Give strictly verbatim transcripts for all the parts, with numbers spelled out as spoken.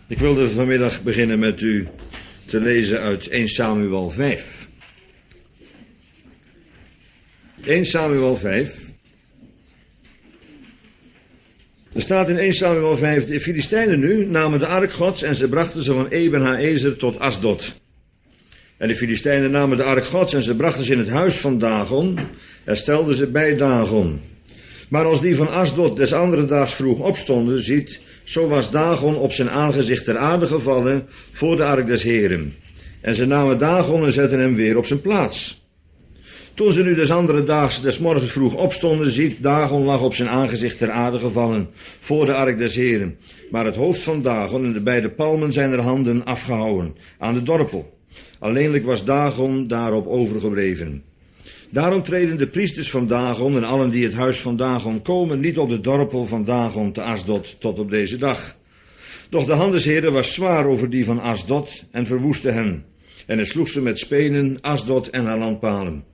Ik wilde vanmiddag beginnen met u te lezen uit eerste Samuel vijf. eerste Samuel vijf. Er staat in eerste Samuel vijf, de Filistijnen nu namen de ark Gods en ze brachten ze van Eben-Haezer tot Asdod. En de Filistijnen namen de ark Gods en ze brachten ze in het huis van Dagon en stelden ze bij Dagon. Maar als die van Asdod des andere daags vroeg opstonden, ziet, zo was Dagon op zijn aangezicht ter aarde gevallen voor de ark des Heren. En ze namen Dagon en zetten hem weer op zijn plaats. Toen ze nu des andere daags des morgens vroeg opstonden, ziet, Dagon lag op zijn aangezicht ter aarde gevallen voor de ark des Heren. Maar het hoofd van Dagon en de beide palmen zijn er handen afgehouwen aan de dorpel. Alleenlijk was Dagon daarop overgebleven. Daarom treden de priesters van Dagon en allen die het huis van Dagon komen niet op de dorpel van Dagon te Asdod tot op deze dag. Doch de hand des Heren was zwaar over die van Asdod en verwoestte hen. En hij sloeg ze met spenen, Asdod en haar landpalen.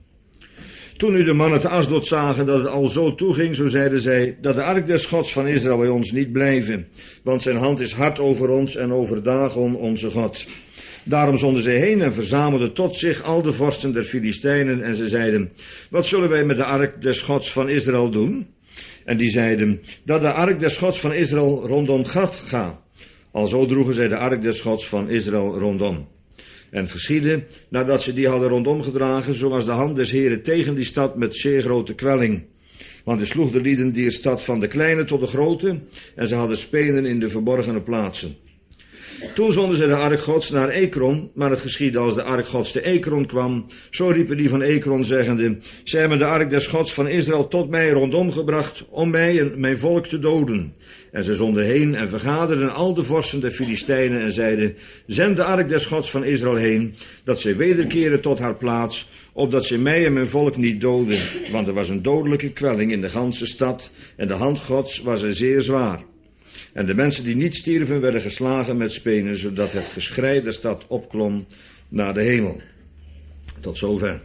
Toen nu de mannen te Asdod zagen dat het al zo toeging, zo zeiden zij, dat de ark des Gods van Israël bij ons niet blijven, want zijn hand is hard over ons en over Dagon onze God. Daarom zonden zij heen en verzamelden tot zich al de vorsten der Filistijnen en ze zeiden, wat zullen wij met de ark des Gods van Israël doen? En die zeiden, dat de ark des Gods van Israël rondom Gad ga. Alzo droegen zij de ark des Gods van Israël rondom. En het geschiedde, nadat ze die hadden rondom gedragen, zo was de hand des Heren tegen die stad met zeer grote kwelling. Want hij sloeg de lieden die stad van de kleine tot de grote, en ze hadden spenen in de verborgene plaatsen. Toen zonden ze de ark Gods naar Ekron, maar het geschiedde als de ark Gods te Ekron kwam, zo riepen die van Ekron zeggende, zij hebben de ark des Gods van Israël tot mij rondom gebracht, om mij en mijn volk te doden. En ze zonden heen en vergaderden al de vorsten der Filistijnen en zeiden, zend de ark des Gods van Israël heen, dat zij wederkeren tot haar plaats, opdat zij mij en mijn volk niet doden, want er was een dodelijke kwelling in de ganse stad, en de hand Gods was er zeer zwaar. En de mensen die niet stierven werden geslagen met spenen, zodat het geschrei der stad opklom naar de hemel. Tot zover.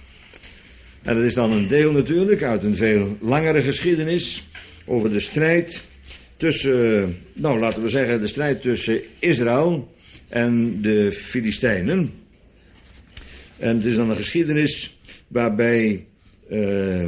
En dat is dan een deel natuurlijk uit een veel langere geschiedenis over de strijd tussen, nou laten we zeggen, de strijd tussen Israël en de Filistijnen. En het is dan een geschiedenis waarbij... Uh,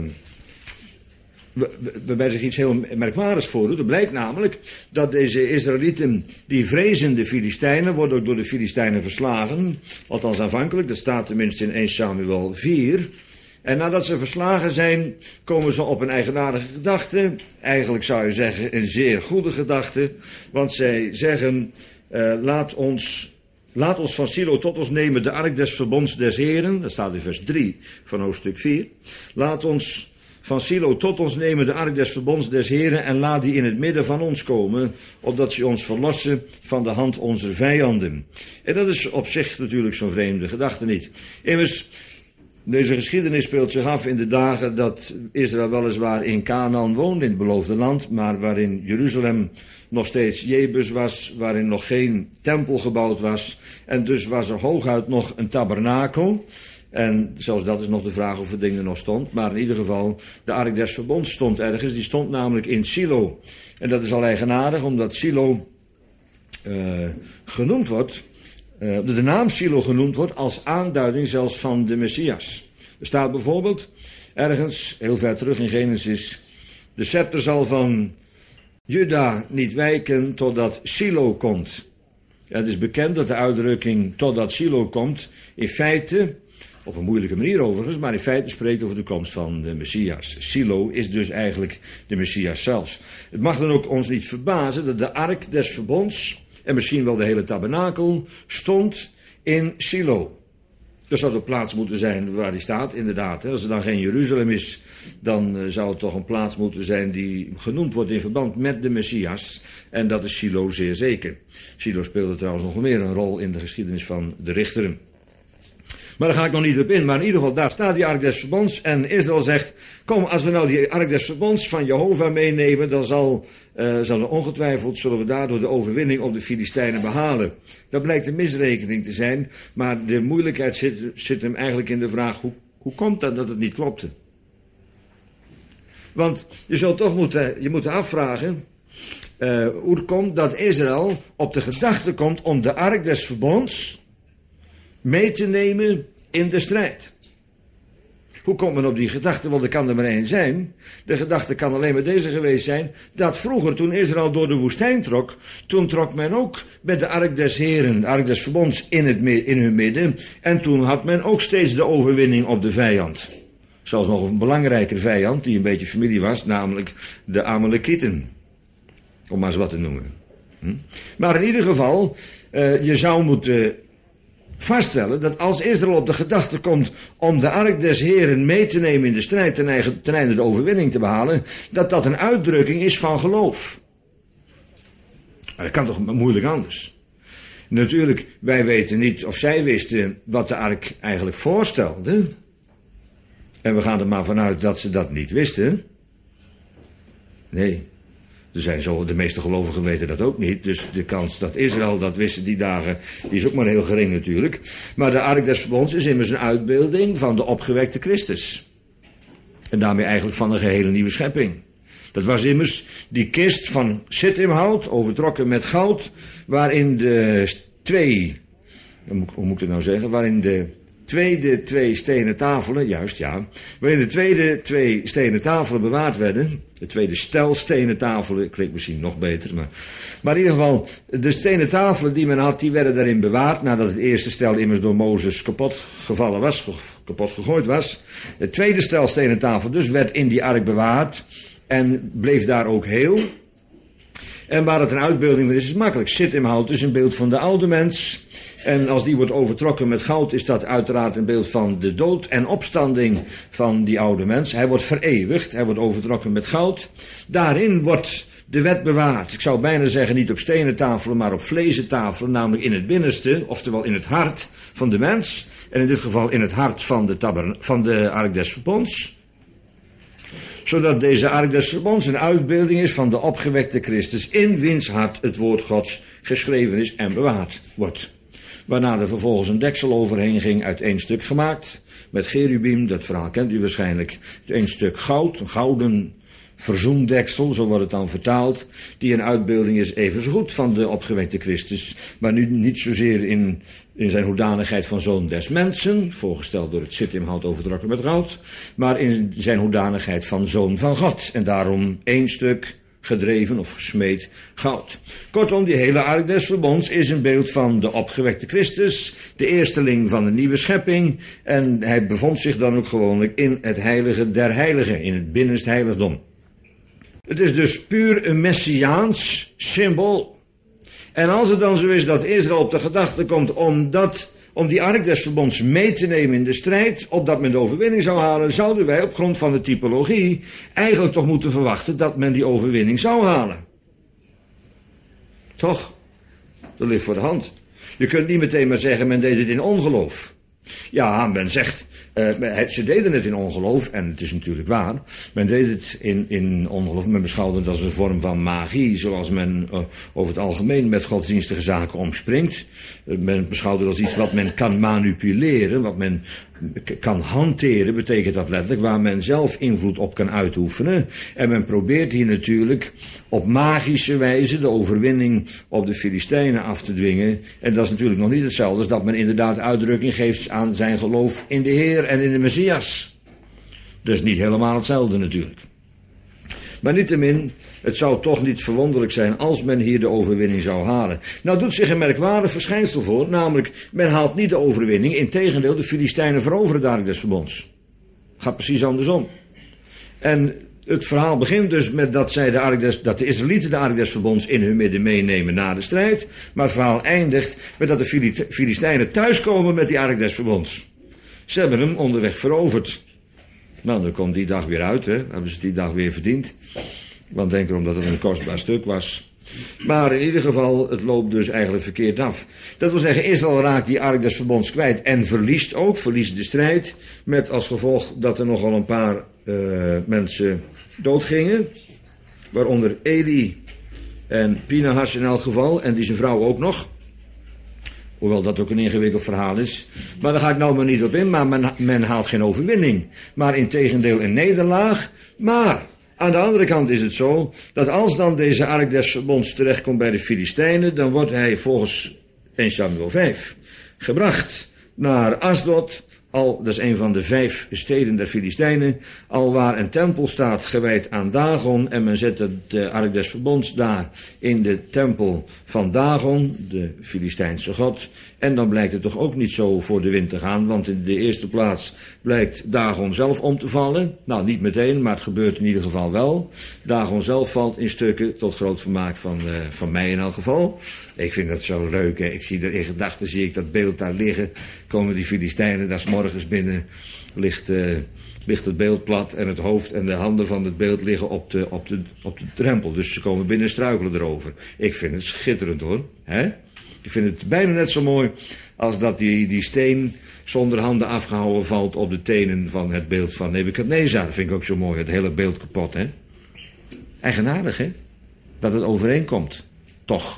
waarbij zich iets heel merkwaardigs voordoet. Het blijkt namelijk dat deze Israëlieten, die vrezen de Filistijnen, worden ook door de Filistijnen verslagen. Althans aanvankelijk, dat staat tenminste in eerste Samuel vier. En nadat ze verslagen zijn, komen ze op een eigenaardige gedachte. Eigenlijk zou je zeggen een zeer goede gedachte. Want zij zeggen, uh, laat ons... Laat ons van Silo tot ons nemen de ark des verbonds des Heren. Dat staat in vers drie van hoofdstuk vier. Laat ons van Silo tot ons nemen de ark des verbonds des Heren en laat die in het midden van ons komen, opdat ze ons verlossen van de hand onze vijanden. En dat is op zich natuurlijk zo'n vreemde gedachte niet. Immers, deze geschiedenis speelt zich af in de dagen dat Israël weliswaar in Canaan woonde, in het beloofde land, maar waarin Jeruzalem nog steeds Jebus was, waarin nog geen tempel gebouwd was. En dus was er hooguit nog een tabernakel. En zelfs dat is nog de vraag of het ding er nog stond. Maar in ieder geval, de ark des verbonds stond ergens. Die stond namelijk in Silo. En dat is al eigenaardig, omdat Silo uh, genoemd wordt, uh, de naam Silo genoemd wordt als aanduiding zelfs van de Messias. Er staat bijvoorbeeld ergens, heel ver terug in Genesis, de scepter zal van Juda niet wijken totdat Silo komt. Ja, het is bekend dat de uitdrukking totdat Silo komt in feite, op een moeilijke manier overigens, maar in feite spreekt over de komst van de Messias. Silo is dus eigenlijk de Messias zelfs. Het mag dan ook ons niet verbazen dat de ark des verbonds, en misschien wel de hele tabernakel, stond in Silo. Er zou een plaats moeten zijn waar die staat, inderdaad. Als er dan geen Jeruzalem is, dan zou het toch een plaats moeten zijn die genoemd wordt in verband met de Messias. En dat is Silo zeer zeker. Silo speelde trouwens nog meer een rol in de geschiedenis van de richteren. Maar daar ga ik nog niet op in. Maar in ieder geval, daar staat die ark des verbonds. En Israël zegt, kom, als we nou die ark des verbonds van Jehovah meenemen, dan zal, uh, zal er ongetwijfeld, zullen we daardoor de overwinning op de Filistijnen behalen. Dat blijkt een misrekening te zijn. Maar de moeilijkheid zit, zit hem eigenlijk in de vraag, hoe, hoe komt dat dat het niet klopte? Want je zult toch moeten, je moet afvragen, uh, hoe het komt dat Israël op de gedachte komt om de ark des verbonds mee te nemen in de strijd. Hoe komt men op die gedachte? Want er kan er maar één zijn. De gedachte kan alleen maar deze geweest zijn, dat vroeger toen Israël door de woestijn trok, toen trok men ook met de ark des Heren, de ark des verbonds in, het, in hun midden. En toen had men ook steeds de overwinning op de vijand. Zelfs nog een belangrijker vijand, die een beetje familie was, namelijk de Amalekieten. Om maar eens wat te noemen. Hm? Maar in ieder geval, uh, je zou moeten vaststellen dat als Israël op de gedachte komt om de ark des Heren mee te nemen in de strijd ten, eigen, ten einde de overwinning te behalen, dat dat een uitdrukking is van geloof. Maar dat kan toch moeilijk anders. Natuurlijk, wij weten niet of zij wisten wat de ark eigenlijk voorstelde. En we gaan er maar vanuit dat ze dat niet wisten. Nee. Er zijn zo, de meeste gelovigen weten dat ook niet. Dus de kans dat Israël dat wist die dagen, die is ook maar heel gering natuurlijk. Maar de ark des verbonds is immers een uitbeelding van de opgewekte Christus. En daarmee eigenlijk van een gehele nieuwe schepping. Dat was immers die kist van Sittimhout, overtrokken met goud, waarin de twee, hoe moet ik het nou zeggen, waarin de tweede twee stenen tafelen, juist ja, waarin de tweede twee stenen tafelen bewaard werden. De tweede stel stenen tafelen, klinkt misschien nog beter, maar, maar in ieder geval, de stenen tafelen die men had, die werden daarin bewaard, nadat het eerste stel immers door Mozes kapot gevallen was, kapot gegooid was. Het tweede stel stenen tafel dus werd in die ark bewaard en bleef daar ook heel. En waar het een uitbeelding van is, is het makkelijk. Sittimhout is een beeld van de oude mens. En als die wordt overtrokken met goud, is dat uiteraard een beeld van de dood en opstanding van die oude mens. Hij wordt vereeuwigd, hij wordt overtrokken met goud. Daarin wordt de wet bewaard. Ik zou bijna zeggen niet op stenen tafelen, maar op vlezen tafelen, namelijk in het binnenste, oftewel in het hart van de mens. En in dit geval in het hart van de, tabern- van de ark des verbonds. Zodat deze ark des verbonds een uitbeelding is van de opgewekte Christus, in wiens hart het woord Gods geschreven is en bewaard wordt. Waarna er vervolgens een deksel overheen ging, uit één stuk gemaakt, met cherubim, dat verhaal kent u waarschijnlijk, één stuk goud, een gouden verzoendeksel, zo wordt het dan vertaald, die een uitbeelding is evengoed van de opgewekte Christus, maar nu niet zozeer in, in zijn hoedanigheid van zoon des mensen, voorgesteld door het Sittimhout overtrokken met goud, maar in zijn hoedanigheid van zoon van God, en daarom één stuk gedreven of gesmeed goud. Kortom, die hele ark des verbonds is een beeld van de opgewekte Christus, de eersteling van de nieuwe schepping, en hij bevond zich dan ook gewoonlijk in het heilige der heiligen, in het binnenste heiligdom. Het is dus puur een messiaans symbool. En als het dan zo is dat Israël op de gedachte komt om, dat, om die ark des verbonds mee te nemen in de strijd, opdat men de overwinning zou halen, zouden wij op grond van de typologie eigenlijk toch moeten verwachten dat men die overwinning zou halen. Toch? Dat ligt voor de hand. Je kunt niet meteen maar zeggen, men deed het in ongeloof. Ja, men zegt, uh, ze deden het in ongeloof, en het is natuurlijk waar. Men deed het in, in ongeloof, men beschouwde het als een vorm van magie, zoals men uh, over het algemeen met godsdienstige zaken omspringt. Uh, men beschouwde het als iets wat men kan manipuleren, wat men k- kan hanteren, betekent dat letterlijk, waar men zelf invloed op kan uitoefenen. En men probeert hier natuurlijk op magische wijze de overwinning op de Filistijnen af te dwingen. En dat is natuurlijk nog niet hetzelfde als dat men inderdaad uitdrukking geeft aan zijn geloof in de Heer en in de Messias. Dus niet helemaal hetzelfde natuurlijk. Maar niettemin, het zou toch niet verwonderlijk zijn als men hier de overwinning zou halen. Nou doet zich een merkwaardig verschijnsel voor, namelijk men haalt niet de overwinning, integendeel de Filistijnen veroveren de ark des verbonds. Gaat precies andersom. En het verhaal begint dus met dat, zij de ark des, dat de Israëlieten de ark des verbonds in hun midden meenemen na de strijd. Maar het verhaal eindigt met dat de Filistijnen thuiskomen met die ark des verbonds. Ze hebben hem onderweg veroverd. Nou, dan komt die dag weer uit, hè. Hebben ze die dag weer verdiend. Want denk erom dat het een kostbaar stuk was. Maar in ieder geval, het loopt dus eigenlijk verkeerd af. Dat wil zeggen, Israël raakt die ark des verbonds kwijt en verliest ook, verliest de strijd. Met als gevolg dat er nogal een paar uh, mensen doodgingen. Waaronder Eli en Pinahas in elk geval, en die zijn vrouw ook nog. Hoewel dat ook een ingewikkeld verhaal is. Maar daar ga ik nou maar niet op in, maar men, men haalt geen overwinning. Maar integendeel een nederlaag. Maar Aan de andere kant is het zo, dat als dan deze ark des verbonds terechtkomt bij de Filistijnen, dan wordt hij volgens eerste Samuel vijf gebracht naar Asdod. Al, dat is een van de vijf steden der Filistijnen, al waar een tempel staat gewijd aan Dagon, en men zet de ark des verbonds daar in de tempel van Dagon, de Filistijnse god. En dan blijkt het toch ook niet zo voor de wind te gaan, want in de eerste plaats blijkt Dagon zelf om te vallen. Nou, niet meteen, maar het gebeurt in ieder geval wel. Dagon zelf valt in stukken, tot groot vermaak van, uh, van mij in elk geval. Ik vind dat zo leuk, hè. Ik zie er in gedachten, zie ik dat beeld daar liggen. Komen die Filistijnen daar 's morgens binnen, ligt, uh, ligt het beeld plat en het hoofd en de handen van het beeld liggen op de, op de, op de drempel. Dus ze komen binnen en struikelen erover. Ik vind het schitterend, hoor. Hè? Ik vind het bijna net zo mooi als dat die, die steen zonder handen afgehouden valt op de tenen van het beeld van Nebukadnezar. Dat vind ik ook zo mooi, het hele beeld kapot, hè. Eigenaardig, hè, dat het overeenkomt. Toch.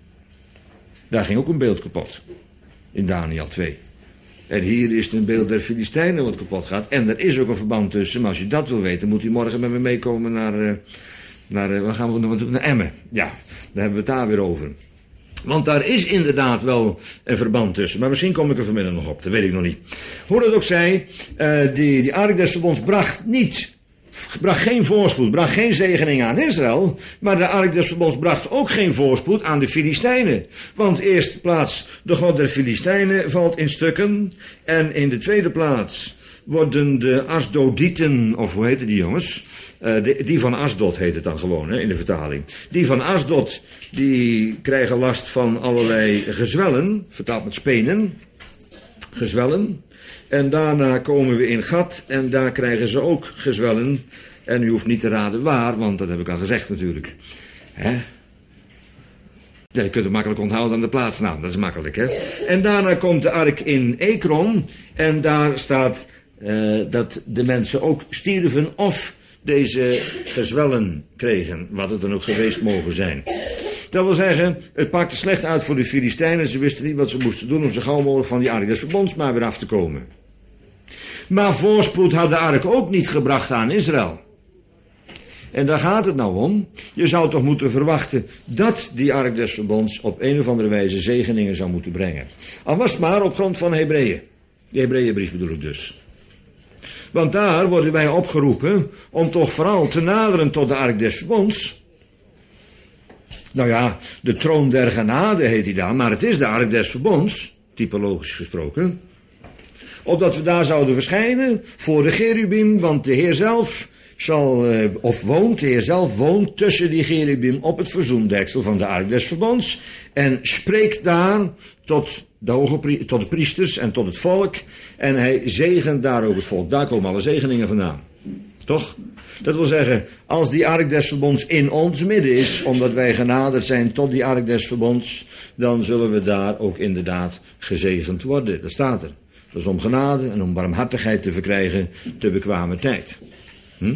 Daar ging ook een beeld kapot. In Daniel twee. En hier is het een beeld der Filistijnen wat kapot gaat. En er is ook een verband tussen. Maar als je dat wil weten, moet u morgen met me meekomen naar, uh, naar uh, waar gaan we naartoe? Naar Emmen. Ja, daar hebben we het daar weer over. Want daar is inderdaad wel een verband tussen. Maar misschien kom ik er vanmiddag nog op, dat weet ik nog niet. Hoe dat ook zij, uh, die, die ark des verbonds bracht niet, bracht geen voorspoed, bracht geen zegening aan Israël. Maar de ark des verbonds bracht ook geen voorspoed aan de Filistijnen. Want eerste plaats, de god der Filistijnen valt in stukken. En in de tweede plaats worden de Asdodieten, of hoe heten die jongens? Uh, de, die van Asdod heet het dan gewoon, hè, in de vertaling. Die van Asdod, die krijgen last van allerlei gezwellen, vertaald met spenen, gezwellen. En daarna komen we in Gat en daar krijgen ze ook gezwellen. En u hoeft niet te raden waar, want dat heb ik al gezegd natuurlijk. Hè? Ja, je kunt het makkelijk onthouden aan de plaatsnaam, dat is makkelijk, hè. En daarna komt de ark in Ekron en daar staat uh, dat de mensen ook stierven of deze gezwellen kregen, wat het dan ook geweest mogen zijn. Dat wil zeggen, het pakte slecht uit voor de Filistijnen. Ze wisten niet wat ze moesten doen om zo gauw mogelijk van die ark des verbonds maar weer af te komen. Maar voorspoed had de ark ook niet gebracht aan Israël. En daar gaat het nou om. Je zou toch moeten verwachten dat die ark des verbonds op een of andere wijze zegeningen zou moeten brengen. Al was het maar op grond van Hebreeën. De Hebreeënbrief bedoel ik dus. Want daar worden wij opgeroepen om toch vooral te naderen tot de ark des verbonds. Nou ja, de troon der genade heet die dan, maar het is de ark des verbonds, typologisch gesproken. Opdat we daar zouden verschijnen voor de cherubim, want de Heer zelf zal, of woont, de Heer zelf woont tussen die cherubim op het verzoendeksel van de ark des verbonds. En spreekt daar tot de, hoge, tot de priesters en tot het volk. En hij zegent daar ook het volk. Daar komen alle zegeningen vandaan. Toch? Dat wil zeggen, als die ark des verbonds in ons midden is, omdat wij genaderd zijn tot die ark des verbonds, dan zullen we daar ook inderdaad gezegend worden. Dat staat er. Dat is om genade en om barmhartigheid te verkrijgen te bekwame tijd. Hm?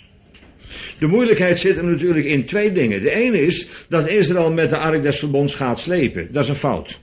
De moeilijkheid zit er natuurlijk in twee dingen. De ene is dat Israël met de ark des verbonds gaat slepen. Dat is een fout.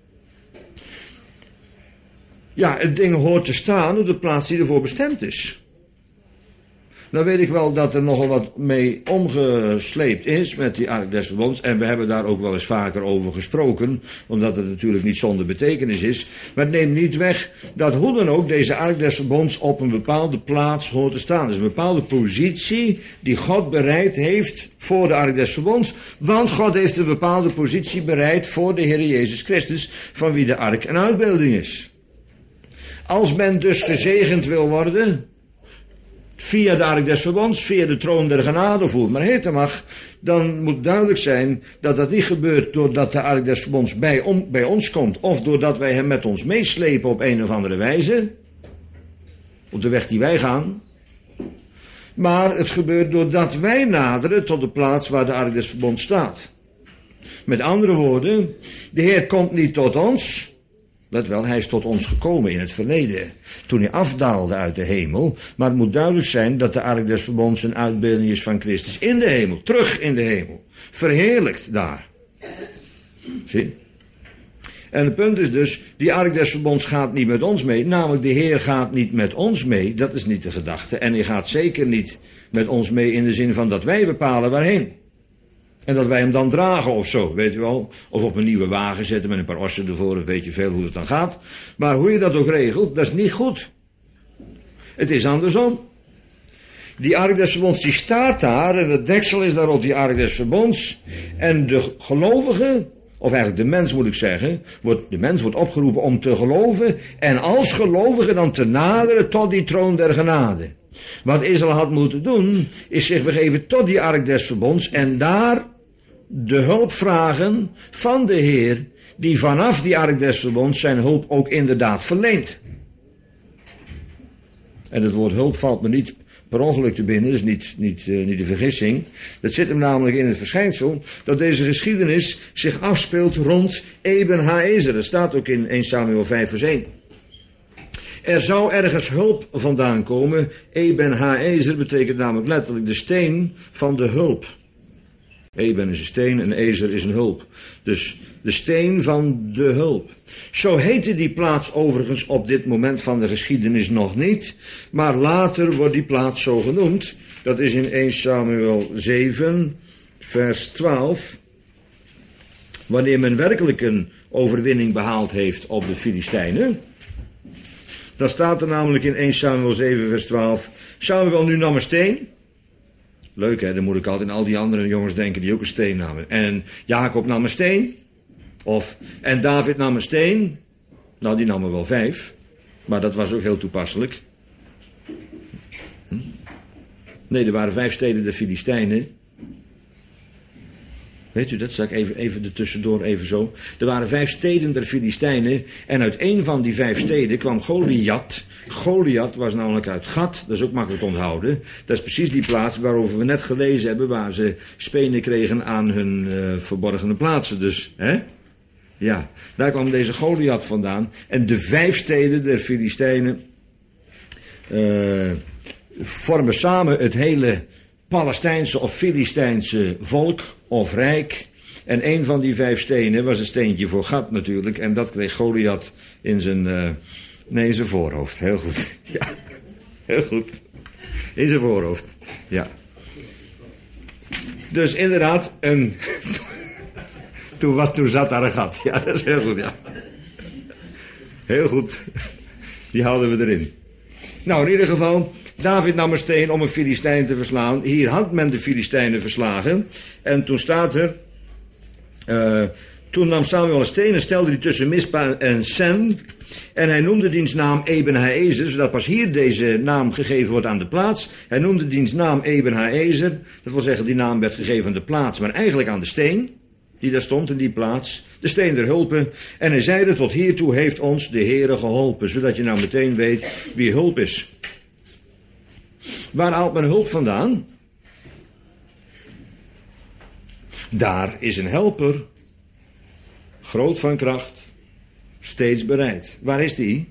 Ja, het ding hoort te staan op de plaats die ervoor bestemd is. Nou weet ik wel dat er nogal wat mee omgesleept is met die ark des verbonds. En we hebben daar ook wel eens vaker over gesproken. Omdat het natuurlijk niet zonder betekenis is. Maar het neemt niet weg dat hoe dan ook deze ark des verbonds op een bepaalde plaats hoort te staan. Dus een bepaalde positie die God bereid heeft voor de ark des verbonds. Want God heeft een bepaalde positie bereid voor de Heer Jezus Christus. Van wie de ark een uitbeelding is. Als men dus gezegend wil worden via de ark des verbonds, via de troon der genade, of hoe het maar heten mag, dan moet duidelijk zijn dat dat niet gebeurt doordat de ark des verbonds bij, on, bij ons komt, of doordat wij hem met ons meeslepen op een of andere wijze, op de weg die wij gaan, maar het gebeurt doordat wij naderen tot de plaats waar de ark des verbonds staat. Met andere woorden, de Heer komt niet tot ons. Let wel, hij is tot ons gekomen in het verleden, toen hij afdaalde uit de hemel. Maar het moet duidelijk zijn dat de ark des verbonds een uitbeelding is van Christus in de hemel, terug in de hemel, verheerlijkt daar. Zie? En het punt is dus, die ark des verbonds gaat niet met ons mee. Namelijk, de Heer gaat niet met ons mee. Dat is niet de gedachte. En hij gaat zeker niet met ons mee in de zin van dat wij bepalen waarheen. En dat wij hem dan dragen of zo, weet je wel. Of op een nieuwe wagen zetten met een paar ossen ervoor, dan weet je veel hoe het dan gaat. Maar hoe je dat ook regelt, dat is niet goed. Het is andersom. Die ark des verbonds die staat daar en het deksel is daar op die ark des verbonds. En de gelovige, of eigenlijk de mens moet ik zeggen, wordt, de mens wordt opgeroepen om te geloven. En als gelovige dan te naderen tot die troon der genade. Wat Israël had moeten doen, is zich begeven tot die ark des verbonds en daar de hulp vragen van de Heer, die vanaf die ark des verbonds zijn hulp ook inderdaad verleent. En het woord hulp valt me niet per ongeluk te binnen, dus niet, niet, uh, niet de vergissing. Dat zit hem namelijk in het verschijnsel dat deze geschiedenis zich afspeelt rond Eben Haezer. Dat staat ook in eerste Samuel vijf vers één. Er zou ergens hulp vandaan komen. Eben Haezer betekent namelijk letterlijk de steen van de hulp. Eben is een steen en Ezer is een hulp. Dus de steen van de hulp. Zo heette die plaats overigens op dit moment van de geschiedenis nog niet. Maar later wordt die plaats zo genoemd. Dat is in eerste Samuel zeven vers twaalf. Wanneer men werkelijk een overwinning behaald heeft op de Filistijnen. Dan staat er namelijk in eerste Samuel zeven vers twaalf. Samuel nu nam een steen. Leuk hè, dan moet ik altijd aan al die andere jongens denken die ook een steen namen. En Jacob nam een steen. Of, en David nam een steen. Nou, die namen wel vijf. Maar dat was ook heel toepasselijk. Hm? Nee, er waren vijf steden der Filistijnen. Weet u dat? Zal ik even, even er tussendoor even zo. Er waren vijf steden der Filistijnen. En uit één van die vijf steden kwam Goliath. Goliath was namelijk uit Gat. Dat is ook makkelijk te onthouden. Dat is precies die plaats waarover we net gelezen hebben. Waar ze spenen kregen aan hun uh, verborgene plaatsen. Dus, hè? Ja, daar kwam deze Goliath vandaan. En de vijf steden der Filistijnen uh, vormen samen het hele Palestijnse of Filistijnse volk of rijk. En een van die vijf stenen was een steentje voor Gat natuurlijk. En dat kreeg Goliath in zijn, uh, nee, in zijn voorhoofd. Heel goed. Ja, heel goed. In zijn voorhoofd. Ja. Dus inderdaad, een... toen, was, toen zat daar een gat. Ja, dat is heel goed, ja. Heel goed. Die houden we erin. Nou, in ieder geval... David nam een steen om een Filistijn te verslaan. Hier had men de Filistijnen verslagen. En toen staat er... Uh, toen nam Samuel een steen en stelde die tussen Mispa en Sen. En hij noemde diens naam Eben Haezer. Zodat pas hier deze naam gegeven wordt aan de plaats. Hij noemde diens naam Eben Haezer. Dat wil zeggen, die naam werd gegeven aan de plaats. Maar eigenlijk aan de steen. Die daar stond in die plaats. De steen der hulpen. En hij zeide, tot hiertoe heeft ons de Heere geholpen. Zodat je nou meteen weet wie hulp is. Waar haalt men hulp vandaan? Daar is een helper, groot van kracht, steeds bereid. Waar is die?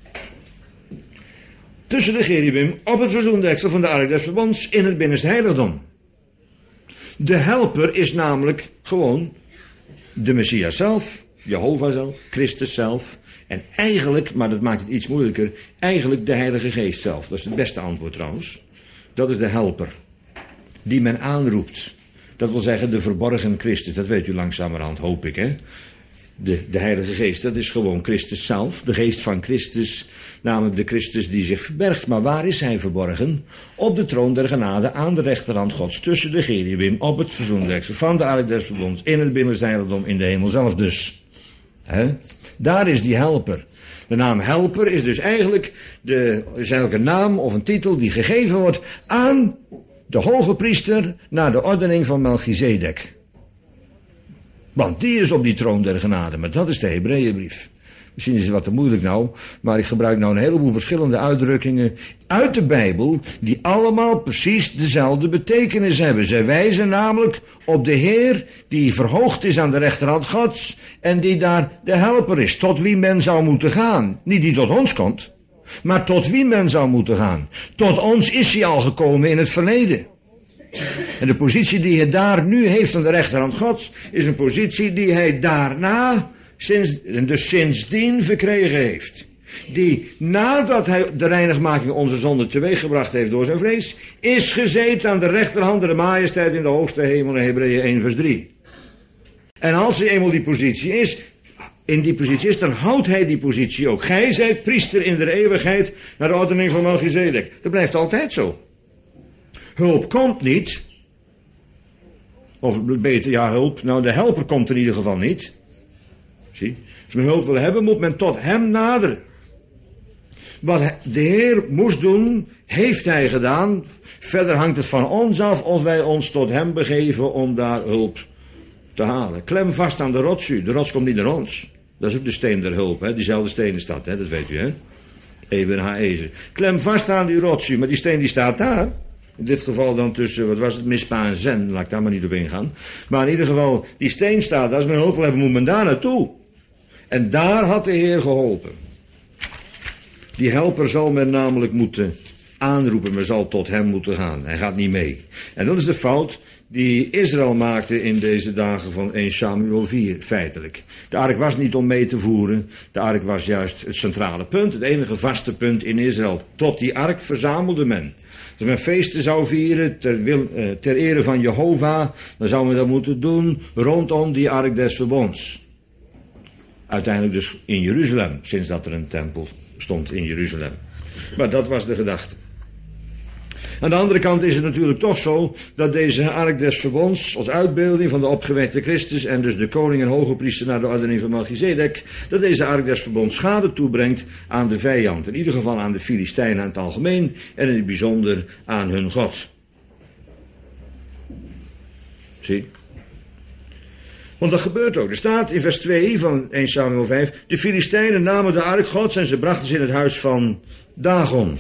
Tussen de cherubim op het verzoendeksel van de ark des verbonds in het binnenste heiligdom. De helper is namelijk gewoon de Messias zelf, Jehovah zelf, Christus zelf. En eigenlijk, maar dat maakt het iets moeilijker, eigenlijk de Heilige Geest zelf. Dat is het beste antwoord trouwens. Dat is de helper. Die men aanroept. Dat wil zeggen de verborgen Christus. Dat weet u langzamerhand, hoop ik, hè. De, de Heilige Geest, dat is gewoon Christus zelf. De geest van Christus, namelijk de Christus die zich verbergt. Maar waar is hij verborgen? Op de troon der genade aan de rechterhand Gods. Tussen de cherubim, op het verzoendeksel van de ark des verbonds. In het binnenste heiligdom, in de hemel zelf dus. Hè? Daar is die helper. De naam helper is dus eigenlijk, de, is eigenlijk een naam of een titel die gegeven wordt aan de hoge priester naar de ordening van Melchizedek. Want die is op die troon der genade, maar dat is de Hebreeënbrief. Misschien is het wat te moeilijk nou, maar ik gebruik nou een heleboel verschillende uitdrukkingen uit de Bijbel, die allemaal precies dezelfde betekenis hebben. Zij wijzen namelijk op de Heer die verhoogd is aan de rechterhand Gods en die daar de helper is, tot wie men zou moeten gaan. Niet die tot ons komt, maar tot wie men zou moeten gaan. Tot ons is hij al gekomen in het verleden. En de positie die hij daar nu heeft aan de rechterhand Gods is een positie die hij daarna sinds, en dus sindsdien verkregen heeft. Die nadat hij de reinigmaking onze zonde teweeggebracht heeft door zijn vlees, is gezeten aan de rechterhand der majesteit in de hoogste hemel, in Hebreeën één vers drie. En als hij eenmaal die positie is, in die positie is, dan houdt hij die positie ook. Gij zijt priester in de eeuwigheid naar de ordening van Melchizedek. Dat blijft altijd zo. Hulp komt niet. Of beter, ja, hulp. Nou, de helper komt in ieder geval niet. Zie? Als men hulp wil hebben, moet men tot hem naderen. Wat de Heer moest doen, heeft hij gedaan. Verder hangt het van ons af of wij ons tot hem begeven om daar hulp te halen. Klem vast aan de rots u. De rots komt niet naar ons. Dat is ook de steen der hulp, hè? Diezelfde steen is dat, hè? Dat weet u, hè? Eben ha ezer. Klem vast aan die rots u, maar die steen die staat daar. In dit geval dan tussen, wat was het, Mispa en Zen, laat ik daar maar niet op ingaan. Maar in ieder geval, die steen staat daar. Als men hulp wil hebben, moet men daar naartoe. En daar had de Heer geholpen. Die helper zal men namelijk moeten aanroepen, men zal tot hem moeten gaan. Hij gaat niet mee. En dat is de fout die Israël maakte in deze dagen van eerste Samuel vier, feitelijk. De ark was niet om mee te voeren, de ark was juist het centrale punt, het enige vaste punt in Israël. Tot die ark verzamelde men. Als men feesten zou vieren ter, wil, ter ere van Jehovah, dan zou men dat moeten doen rondom die ark des verbonds. Uiteindelijk dus in Jeruzalem, sinds dat er een tempel stond in Jeruzalem. Maar dat was de gedachte. Aan de andere kant is het natuurlijk toch zo dat deze ark des verbonds als uitbeelding van de opgewekte Christus en dus de koning en hoge priester naar de ordening van Melchizedek, dat deze ark des verbonds schade toebrengt aan de vijand. In ieder geval aan de Filistijnen in het algemeen en in het bijzonder aan hun God. Zie? Want dat gebeurt ook. Er staat in vers twee van eerste Samuel vijf... De Filistijnen namen de ark Gods en ze brachten ze in het huis van Dagon.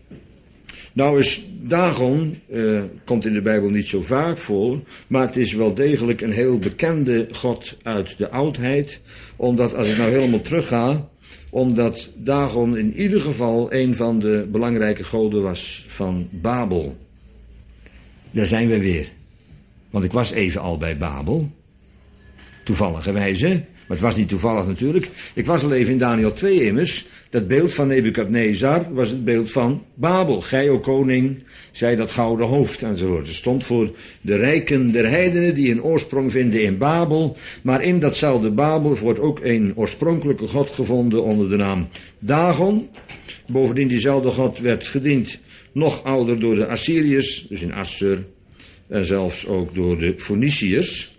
Nou is Dagon, uh, komt in de Bijbel niet zo vaak voor, maar het is wel degelijk een heel bekende God uit de oudheid. Omdat, als ik nou helemaal terug ga, omdat Dagon in ieder geval een van de belangrijke goden was van Babel. Daar zijn we weer. Want ik was even al bij Babel. Toevalligerwijze, maar het was niet toevallig natuurlijk. Ik was al even in Daniel twee immers. Dat beeld van Nebukadnezar was het beeld van Babel. Gij, o koning, zij dat gouden hoofd enzovoort. Het stond voor de rijken der heidenen die een oorsprong vinden in Babel. Maar in datzelfde Babel wordt ook een oorspronkelijke god gevonden onder de naam Dagon. Bovendien diezelfde god werd gediend nog ouder door de Assyriërs, dus in Assur, en zelfs ook door de Phoeniciërs.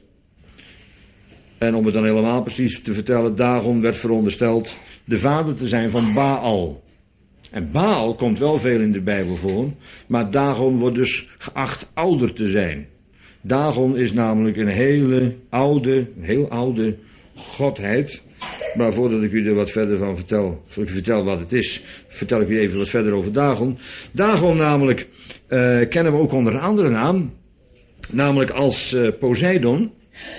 En om het dan helemaal precies te vertellen, Dagon werd verondersteld de vader te zijn van Baal. En Baal komt wel veel in de Bijbel voor, maar Dagon wordt dus geacht ouder te zijn. Dagon is namelijk een hele oude, een heel oude godheid. Maar voordat ik u er wat verder van vertel, voordat ik u vertel wat het is, vertel ik u even wat verder over Dagon. Dagon namelijk uh, kennen we ook onder een andere naam, namelijk als uh, Poseidon.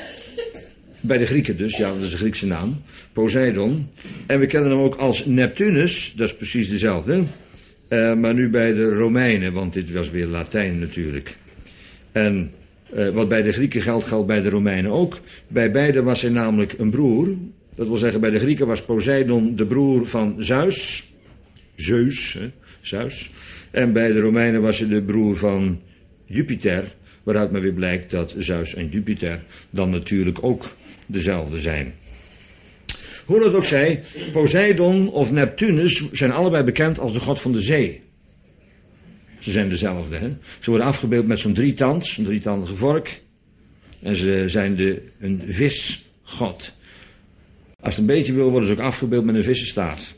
Bij de Grieken dus, ja, dat is een Griekse naam. Poseidon. En we kennen hem ook als Neptunus, dat is precies dezelfde. Uh, maar nu bij de Romeinen, want dit was weer Latijn natuurlijk. En uh, wat bij de Grieken geldt, geldt bij de Romeinen ook. Bij beide was hij namelijk een broer. Dat wil zeggen, bij de Grieken was Poseidon de broer van Zeus. Zeus, hè? Zeus. En bij de Romeinen was hij de broer van Jupiter. Waaruit maar weer blijkt dat Zeus en Jupiter dan natuurlijk ook dezelfde zijn. Hoe dat ook zij, Poseidon of Neptunus zijn allebei bekend als de god van de zee. Ze zijn dezelfde. Hè? Ze worden afgebeeld met zo'n drietand, een drietandige vork. En ze zijn de, een visgod. Als het een beetje wil, worden ze ook afgebeeld met een vissenstaart.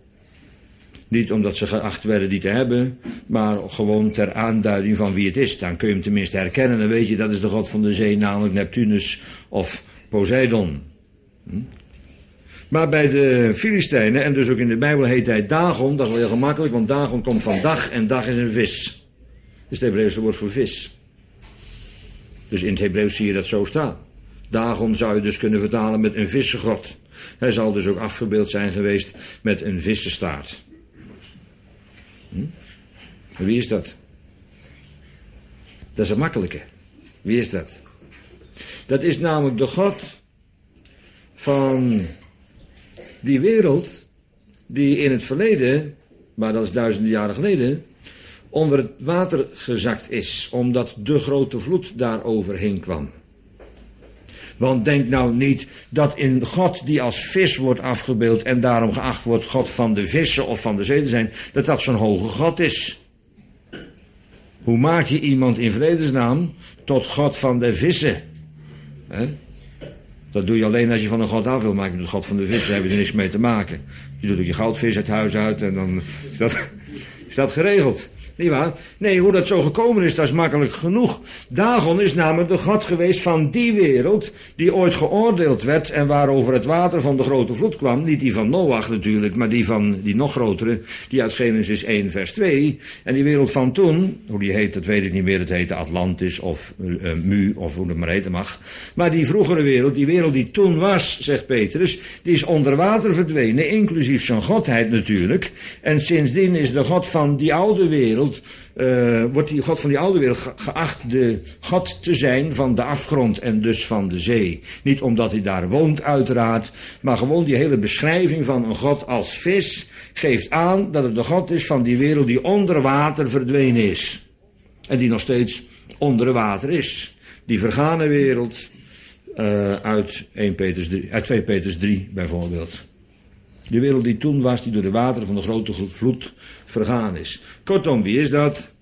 Niet omdat ze geacht werden die te hebben, maar gewoon ter aanduiding van wie het is. Dan kun je hem tenminste herkennen. Dan weet je, dat is de god van de zee, namelijk Neptunus of Poseidon. Hm? Maar bij de Filistijnen, en dus ook in de Bijbel heet hij Dagon. Dat is wel heel gemakkelijk, want Dagon komt van dag en dag is een vis. Dat is het Hebreeuwse woord voor vis. Dus in het Hebreeuws zie je dat zo staan. Dagon zou je dus kunnen vertalen met een vissengod. Hij zal dus ook afgebeeld zijn geweest met een vissenstaart. Hm? En wie is dat? Dat is een makkelijke. Wie is dat? Dat is namelijk de God van Die wereld die in het verleden, maar dat is duizenden jaren geleden, onder het water gezakt is, omdat de grote vloed daar overheen kwam. Want denk nou niet dat in God die als vis wordt afgebeeld en daarom geacht wordt God van de vissen of van de zee te zijn, dat dat zo'n hoge God is. Hoe maak je iemand in vredesnaam tot God van de vissen? He? Dat doe je alleen als je van een God af wil maken. De God van de vissen, daar heb je er niks mee te maken. Je doet ook je goudvis het huis uit en dan is dat, is dat geregeld. Niet waar? Nee, hoe dat zo gekomen is, dat is makkelijk genoeg. Dagon is namelijk de God geweest van die wereld die ooit geoordeeld werd en waarover het water van de grote vloed kwam. Niet die van Noach natuurlijk, maar die van die nog grotere, die uit Genesis één vers twee. En die wereld van toen, hoe die heet, dat weet ik niet meer, het heette Atlantis of uh, Mu of hoe het maar heten mag. Maar die vroegere wereld, die wereld die toen was, zegt Petrus, die is onder water verdwenen, inclusief zijn godheid natuurlijk. En sindsdien is de God van die oude wereld, Uh, wordt die God van die oude wereld ge- geacht de God te zijn van de afgrond en dus van de zee. Niet omdat hij daar woont uiteraard, maar gewoon die hele beschrijving van een God als vis geeft aan dat het de God is van die wereld die onder water verdwenen is. En die nog steeds onder water is. Die vergane wereld uh, uit, één Petrus drie, uit twee Petrus drie bijvoorbeeld. De wereld die toen was, die door de wateren van de grote vloed vergaan is. Kortom, wie is dat?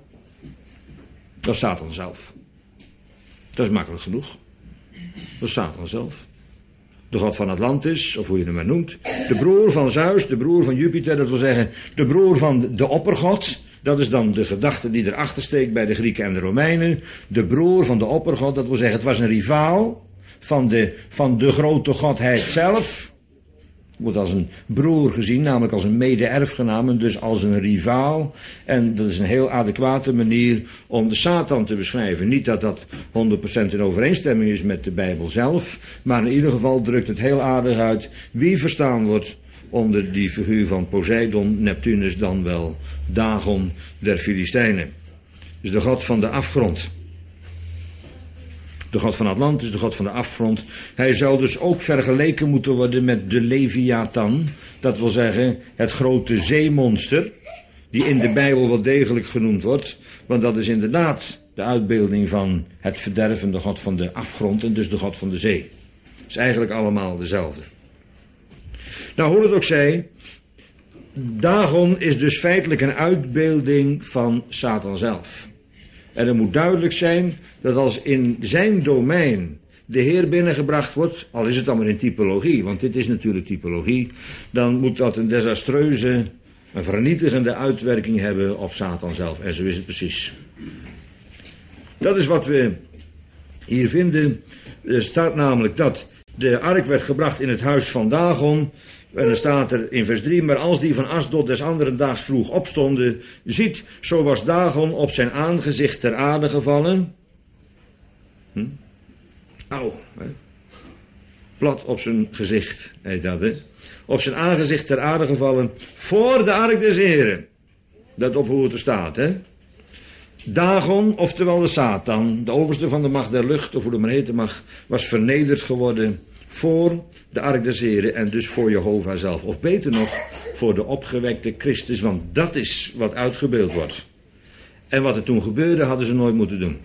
Dat is Satan zelf. Dat is makkelijk genoeg. Dat is Satan zelf. De god van Atlantis, of hoe je hem maar noemt. De broer van Zeus, de broer van Jupiter, dat wil zeggen de broer van de oppergod. Dat is dan de gedachte die erachter steekt bij de Grieken en de Romeinen. De broer van de oppergod, dat wil zeggen het was een rivaal van de, van de grote godheid zelf. Wordt als een broer gezien, namelijk als een mede-erfgenaam en dus als een rivaal. En dat is een heel adequate manier om de Satan te beschrijven. Niet dat dat honderd procent in overeenstemming is met de Bijbel zelf, maar in ieder geval drukt het heel aardig uit wie verstaan wordt onder die figuur van Poseidon, Neptunus, dan wel Dagon der Filistijnen. Dus de god van de afgrond. De god van Atlantis, de god van de afgrond. Hij zou dus ook vergeleken moeten worden met de Leviathan. Dat wil zeggen het grote zeemonster. Die in de Bijbel wel degelijk genoemd wordt. Want dat is inderdaad de uitbeelding van het verdervende god van de afgrond. En dus de god van de zee. Het is eigenlijk allemaal dezelfde. Nou, hoe het ook zij. Dagon is dus feitelijk een uitbeelding van Satan zelf. En er moet duidelijk zijn dat als in zijn domein de Heer binnengebracht wordt, al is het dan maar in typologie, want dit is natuurlijk typologie, dan moet dat een desastreuze, een vernietigende uitwerking hebben op Satan zelf. En zo is het precies. Dat is wat we hier vinden. Er staat namelijk dat de ark werd gebracht in het huis van Dagon. En dan staat er in vers drie, maar als die van Asdod des anderen daags vroeg opstonden, ziet, zo was Dagon op zijn aangezicht ter aarde gevallen. Hm? Auw, hè? Plat op zijn gezicht, heet dat, hè? Op zijn aangezicht ter aarde gevallen, voor de ark des Heren. Dat op hoe het er staat, hè? Dagon, oftewel de Satan, de overste van de macht der lucht, of hoe het maar heten mag, was vernederd geworden voor de ark des Heren en dus voor Jehovah zelf. Of beter nog, voor de opgewekte Christus, want dat is wat uitgebeeld wordt. En wat er toen gebeurde, hadden ze nooit moeten doen.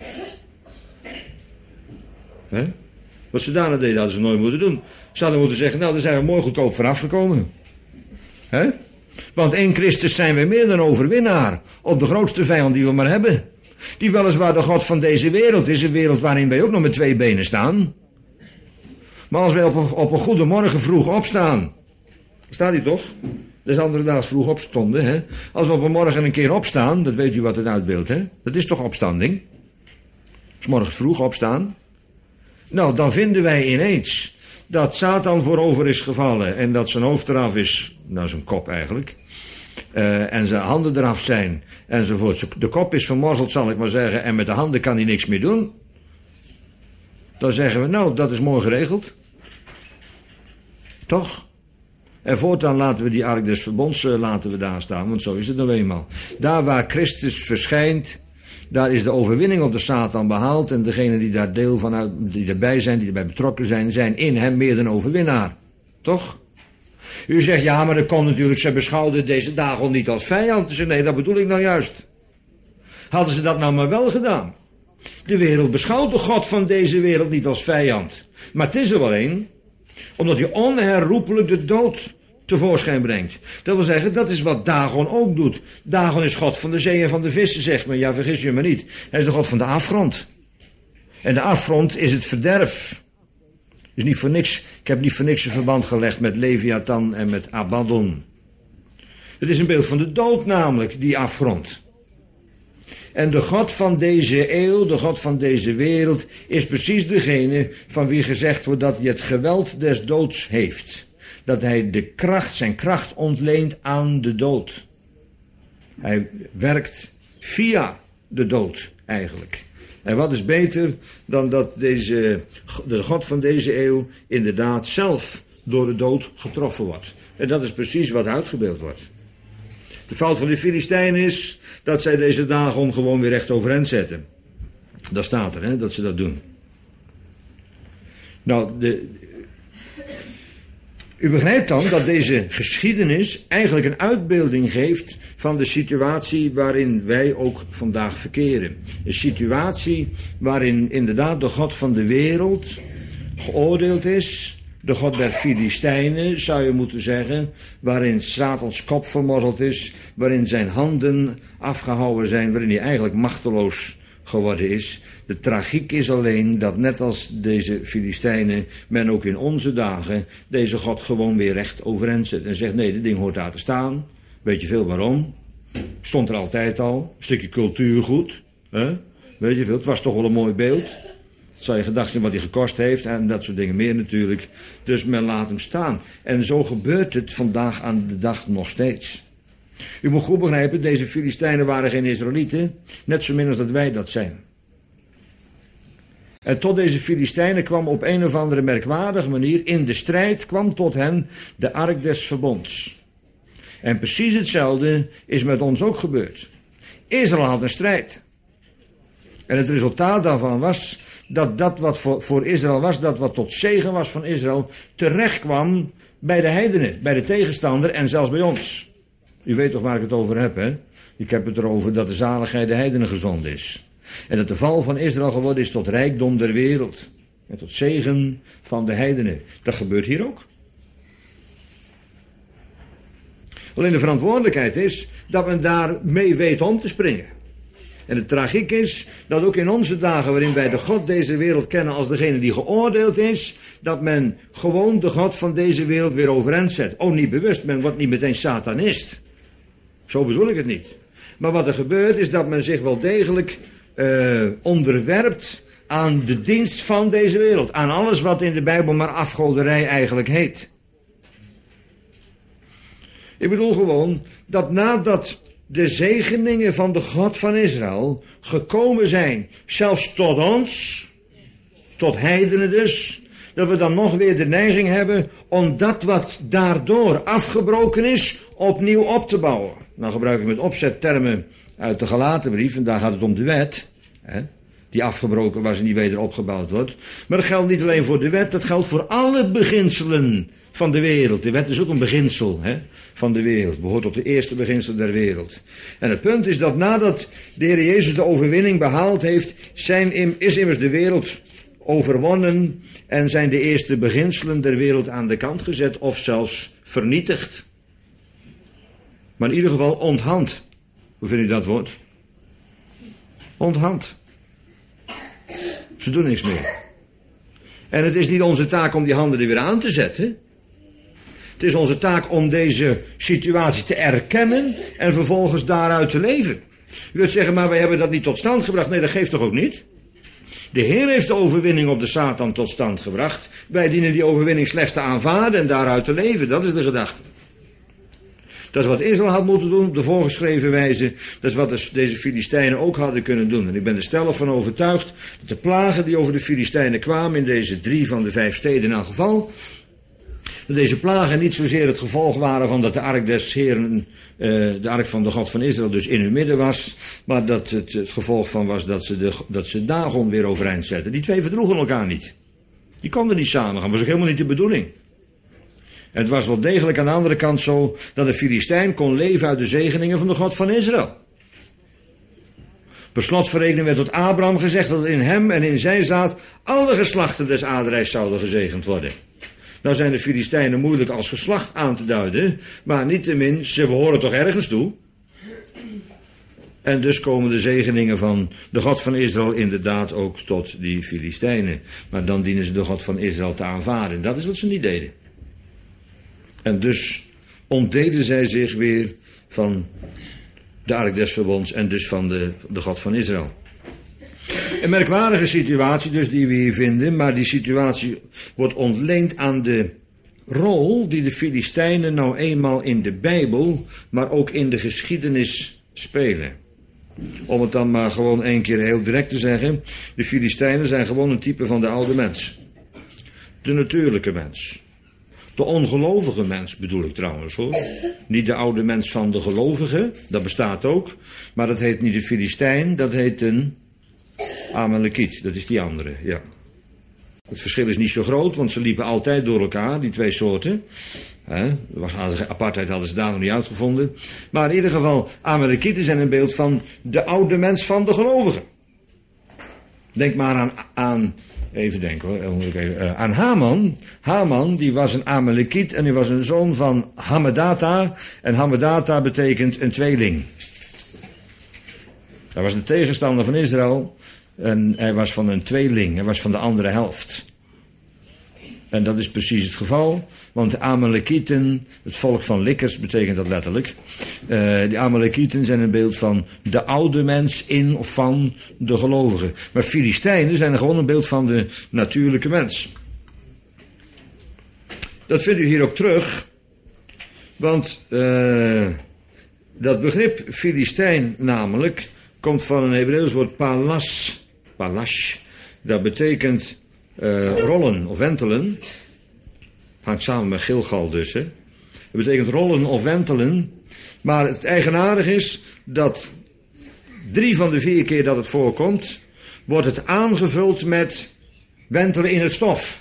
He? Wat ze daarna deden, hadden ze nooit moeten doen. Ze hadden moeten zeggen, nou, daar zijn we mooi goedkoop vanaf gekomen. He? Want in Christus zijn we meer dan overwinnaar op de grootste vijand die we maar hebben. Die weliswaar de God van deze wereld is, een wereld waarin wij ook nog met twee benen staan. Maar als wij op een, op een goede morgen vroeg opstaan, staat hij toch? Dus andere daags vroeg opstonden, hè? Als we op een morgen een keer opstaan, dat weet u wat het uitbeeldt, hè? Dat is toch opstanding? 'S morgens vroeg opstaan. Nou, dan vinden wij ineens dat Satan voorover is gevallen en dat zijn hoofd eraf is, nou zijn kop eigenlijk, uh, en zijn handen eraf zijn enzovoort. De kop is vermorzeld, zal ik maar zeggen, en met de handen kan hij niks meer doen. Dan zeggen we, nou, dat is mooi geregeld. Toch? En voortaan laten we die ark des verbonds uh, laten we daar staan, want zo is het nou eenmaal. Daar waar Christus verschijnt, daar is de overwinning op de Satan behaald. En degenen die daar deel van uit, die erbij zijn, die erbij betrokken zijn, zijn in hem meer dan overwinnaar. Toch? U zegt, ja, maar dat kon natuurlijk, ze beschouwden deze Dagon niet als vijand. Dus nee, dat bedoel ik nou juist. Hadden ze dat nou maar wel gedaan. De wereld beschouwt de God van deze wereld niet als vijand. Maar het is er wel een, omdat hij onherroepelijk de dood tevoorschijn brengt. Dat wil zeggen, dat is wat Dagon ook doet. Dagon is God van de zee en van de vissen, zegt men. Ja, vergis je maar niet. Hij is de God van de afgrond. En de afgrond is het verderf. Dus niet voor niks. Ik heb niet voor niks een verband gelegd met Leviathan en met Abaddon. Het is een beeld van de dood namelijk, die afgrond. En de God van deze eeuw, de God van deze wereld, is precies degene van wie gezegd wordt dat hij het geweld des doods heeft. Dat hij de kracht, zijn kracht ontleent aan de dood. Hij werkt via de dood eigenlijk. En wat is beter dan dat deze, de God van deze eeuw inderdaad zelf door de dood getroffen wordt. En dat is precies wat uitgebeeld wordt. De fout van de Filistijnen is dat zij deze Dagon gewoon weer recht overeind zetten. Dat staat er, hè, dat ze dat doen. Nou, de, u begrijpt dan dat deze geschiedenis eigenlijk een uitbeelding geeft van de situatie waarin wij ook vandaag verkeren. Een situatie waarin inderdaad de God van de wereld geoordeeld is. De God der Filistijnen, zou je moeten zeggen, waarin Satans kop vermorzeld is, waarin zijn handen afgehouden zijn, waarin hij eigenlijk machteloos geworden is. De tragiek is alleen dat net als deze Filistijnen, men ook in onze dagen deze God gewoon weer recht overeind zet. En zegt, nee, dit ding hoort daar te staan. Weet je veel waarom? Stond er altijd al. Een stukje cultuurgoed. Hè? Weet je veel, het was toch wel een mooi beeld. Zou je gedacht zijn wat hij gekost heeft en dat soort dingen meer natuurlijk. Dus men laat hem staan. En zo gebeurt het vandaag aan de dag nog steeds. U moet goed begrijpen, deze Filistijnen waren geen Israëlieten. Net zo min als dat wij dat zijn. En tot deze Filistijnen kwam op een of andere merkwaardige manier in de strijd kwam tot hen de ark des verbonds. En precies hetzelfde is met ons ook gebeurd. Israël had een strijd. En het resultaat daarvan was dat dat wat voor, voor Israël was, dat wat tot zegen was van Israël, terecht kwam bij de heidenen, bij de tegenstander en zelfs bij ons. U weet toch waar ik het over heb, hè? Ik heb het erover dat de zaligheid de heidenen gezonden is. En dat de val van Israël geworden is tot rijkdom der wereld. En tot zegen van de heidenen. Dat gebeurt hier ook. Alleen de verantwoordelijkheid is dat men daar mee weet om te springen. En de tragiek is dat ook in onze dagen waarin wij de God deze wereld kennen als degene die geoordeeld is, dat men gewoon de God van deze wereld weer overeind zet. Oh, niet bewust, men wordt niet meteen satanist. Zo bedoel ik het niet. Maar wat er gebeurt is dat men zich wel degelijk uh, onderwerpt aan de dienst van deze wereld. Aan alles wat in de Bijbel maar afgoderij eigenlijk heet. Ik bedoel gewoon dat nadat de zegeningen van de God van Israël gekomen zijn, zelfs tot ons, tot heidenen dus, dat we dan nog weer de neiging hebben om dat wat daardoor afgebroken is, opnieuw op te bouwen. Nou gebruik ik met opzet termen uit de Galatenbrief, en daar gaat het om de wet, hè, die afgebroken was en die weder opgebouwd wordt. Maar dat geldt niet alleen voor de wet, dat geldt voor alle beginselen van de wereld. De wet is ook een beginsel, hè, van de wereld. Behoort tot de eerste beginselen der wereld. En het punt is dat nadat de Heer Jezus de overwinning behaald heeft, zijn, is immers de wereld overwonnen en zijn de eerste beginselen der wereld aan de kant gezet of zelfs vernietigd. Maar in ieder geval onthand. Hoe vindt u dat woord? Onthand. Ze doen niks meer. En het is niet onze taak om die handen er weer aan te zetten. Het is onze taak om deze situatie te erkennen en vervolgens daaruit te leven. U wilt zeggen, maar wij hebben dat niet tot stand gebracht. Nee, dat geeft toch ook niet? De Heer heeft de overwinning op de Satan tot stand gebracht. Wij dienen die overwinning slechts te aanvaarden en daaruit te leven. Dat is de gedachte. Dat is wat Israël had moeten doen op de voorgeschreven wijze. Dat is wat deze Filistijnen ook hadden kunnen doen. En ik ben er stellig van overtuigd dat de plagen die over de Filistijnen kwamen in deze drie van de vijf steden in elk geval, dat deze plagen niet zozeer het gevolg waren van dat de ark des Heren, uh, de ark van de God van Israël dus in hun midden was, maar dat het het gevolg van was dat ze, de, dat ze Dagon weer overeind zetten. Die twee verdroegen elkaar niet. Die konden niet samen gaan, was ook helemaal niet de bedoeling. En het was wel degelijk aan de andere kant zo dat de Filistijn kon leven uit de zegeningen van de God van Israël. Per slotverrekening werd tot Abraham gezegd dat in hem en in zijn zaad alle geslachten des aardrijks zouden gezegend worden. Nou zijn de Filistijnen moeilijk als geslacht aan te duiden, maar niettemin, ze behoren toch ergens toe. En dus komen de zegeningen van de God van Israël inderdaad ook tot die Filistijnen. Maar dan dienen ze de God van Israël te aanvaarden. Dat is wat ze niet deden. En dus ontdeden zij zich weer van de ark des verbonds en dus van de, de God van Israël. Een merkwaardige situatie dus die we hier vinden, maar die situatie wordt ontleend aan de rol die de Filistijnen nou eenmaal in de Bijbel, maar ook in de geschiedenis spelen. Om het dan maar gewoon één keer heel direct te zeggen, de Filistijnen zijn gewoon een type van de oude mens. De natuurlijke mens. De ongelovige mens bedoel ik trouwens hoor. Niet de oude mens van de gelovige, dat bestaat ook. Maar dat heet niet de Filistijn, dat heet een Amalekiet. Dat is die andere, ja. Het verschil is niet zo groot, want ze liepen altijd door elkaar, die twee soorten. He, was, apartheid hadden ze daar nog niet uitgevonden. Maar in ieder geval, Amalekieten zijn een beeld van de oude mens van de gelovigen. Denk maar aan, aan even denken hoor, even, aan Haman. Haman, die was een Amalekiet en die was een zoon van Hammedata. En Hammedata betekent een tweeling. Hij was een tegenstander van Israël. En hij was van een tweeling, hij was van de andere helft. En dat is precies het geval, want de Amalekieten, het volk van likkers betekent dat letterlijk. Uh, de Amalekieten zijn een beeld van de oude mens in of van de gelovigen. Maar Filistijnen zijn gewoon een beeld van de natuurlijke mens. Dat vindt u hier ook terug, want uh, dat begrip Filistijn namelijk komt van een Hebreeuws woord palas. Palash, dat betekent uh, rollen of wentelen. Hangt samen met Gilgal dus. Hè. Dat betekent rollen of wentelen. Maar het eigenaardige is dat drie van de vier keer dat het voorkomt, wordt het aangevuld met wentelen in het stof.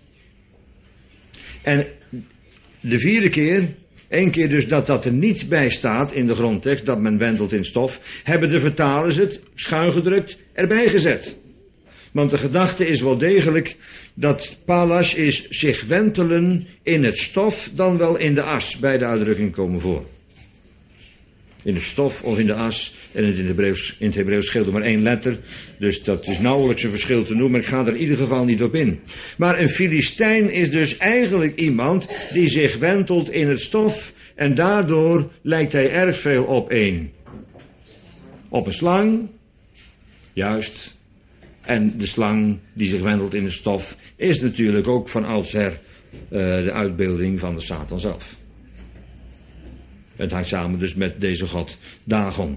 En de vierde keer, één keer dus dat dat er niet bij staat in de grondtekst, dat men wentelt in stof, hebben de vertalers het, schuin gedrukt, erbij gezet. Want de gedachte is wel degelijk dat palash is zich wentelen in het stof, dan wel in de as. Beide uitdrukkingen komen voor. In het stof of in de as. En in het Hebreeuws, in het Hebreeuws scheelt er maar één letter. Dus dat is nauwelijks een verschil te noemen. Maar ik ga er in ieder geval niet op in. Maar een Filistijn is dus eigenlijk iemand die zich wentelt in het stof. En daardoor lijkt hij erg veel op een. Op een slang. Juist. En de slang die zich wentelt in het stof is natuurlijk ook van oudsher uh, de uitbeelding van de Satan zelf. Het hangt samen dus met deze god Dagon.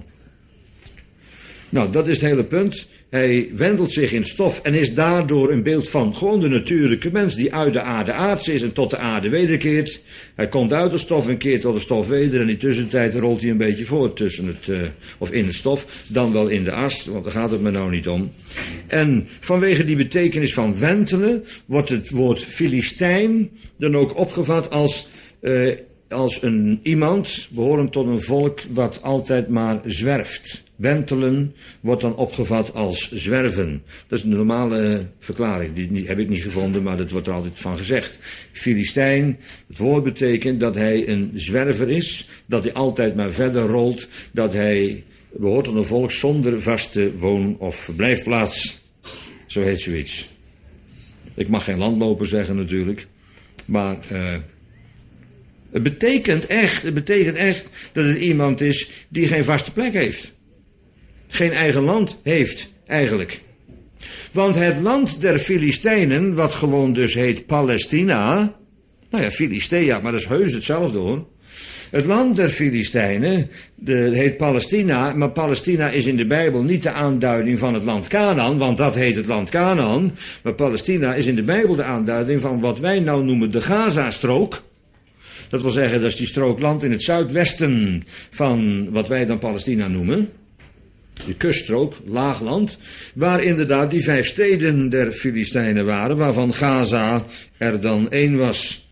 Nou, dat is het hele punt. Hij wentelt zich in stof en is daardoor een beeld van gewoon de natuurlijke mens die uit de aarde aards is en tot de aarde wederkeert. Hij komt uit de stof en keert tot de stof weder en in die tussentijd rolt hij een beetje voort tussen het, uh, of in het stof, dan wel in de as, want daar gaat het me nou niet om. En vanwege die betekenis van wentelen wordt het woord Filistijn dan ook opgevat als, uh, als een iemand behorend tot een volk wat altijd maar zwerft. Wentelen wordt dan opgevat als zwerven. Dat is een normale verklaring, die heb ik niet gevonden, maar dat wordt er altijd van gezegd. Filistijn, het woord betekent dat hij een zwerver is, dat hij altijd maar verder rolt, dat hij behoort tot een volk zonder vaste woon- of verblijfplaats. Zo heet zoiets. Ik mag geen landloper zeggen natuurlijk, maar uh, het betekent echt, het betekent echt dat het iemand is die geen vaste plek heeft. Geen eigen land heeft, eigenlijk. Want het land der Filistijnen, wat gewoon dus heet Palestina. Nou ja, Filistea, maar dat is heus hetzelfde hoor. Het land der Filistijnen, de, heet Palestina, maar Palestina is in de Bijbel niet de aanduiding van het land Canaan, want dat heet het land Canaan. Maar Palestina is in de Bijbel de aanduiding van wat wij nou noemen de Gaza-strook. Dat wil zeggen, dat is die strook land in het zuidwesten van wat wij dan Palestina noemen. De kuststrook, laagland, waar inderdaad die vijf steden der Filistijnen waren, waarvan Gaza er dan één was.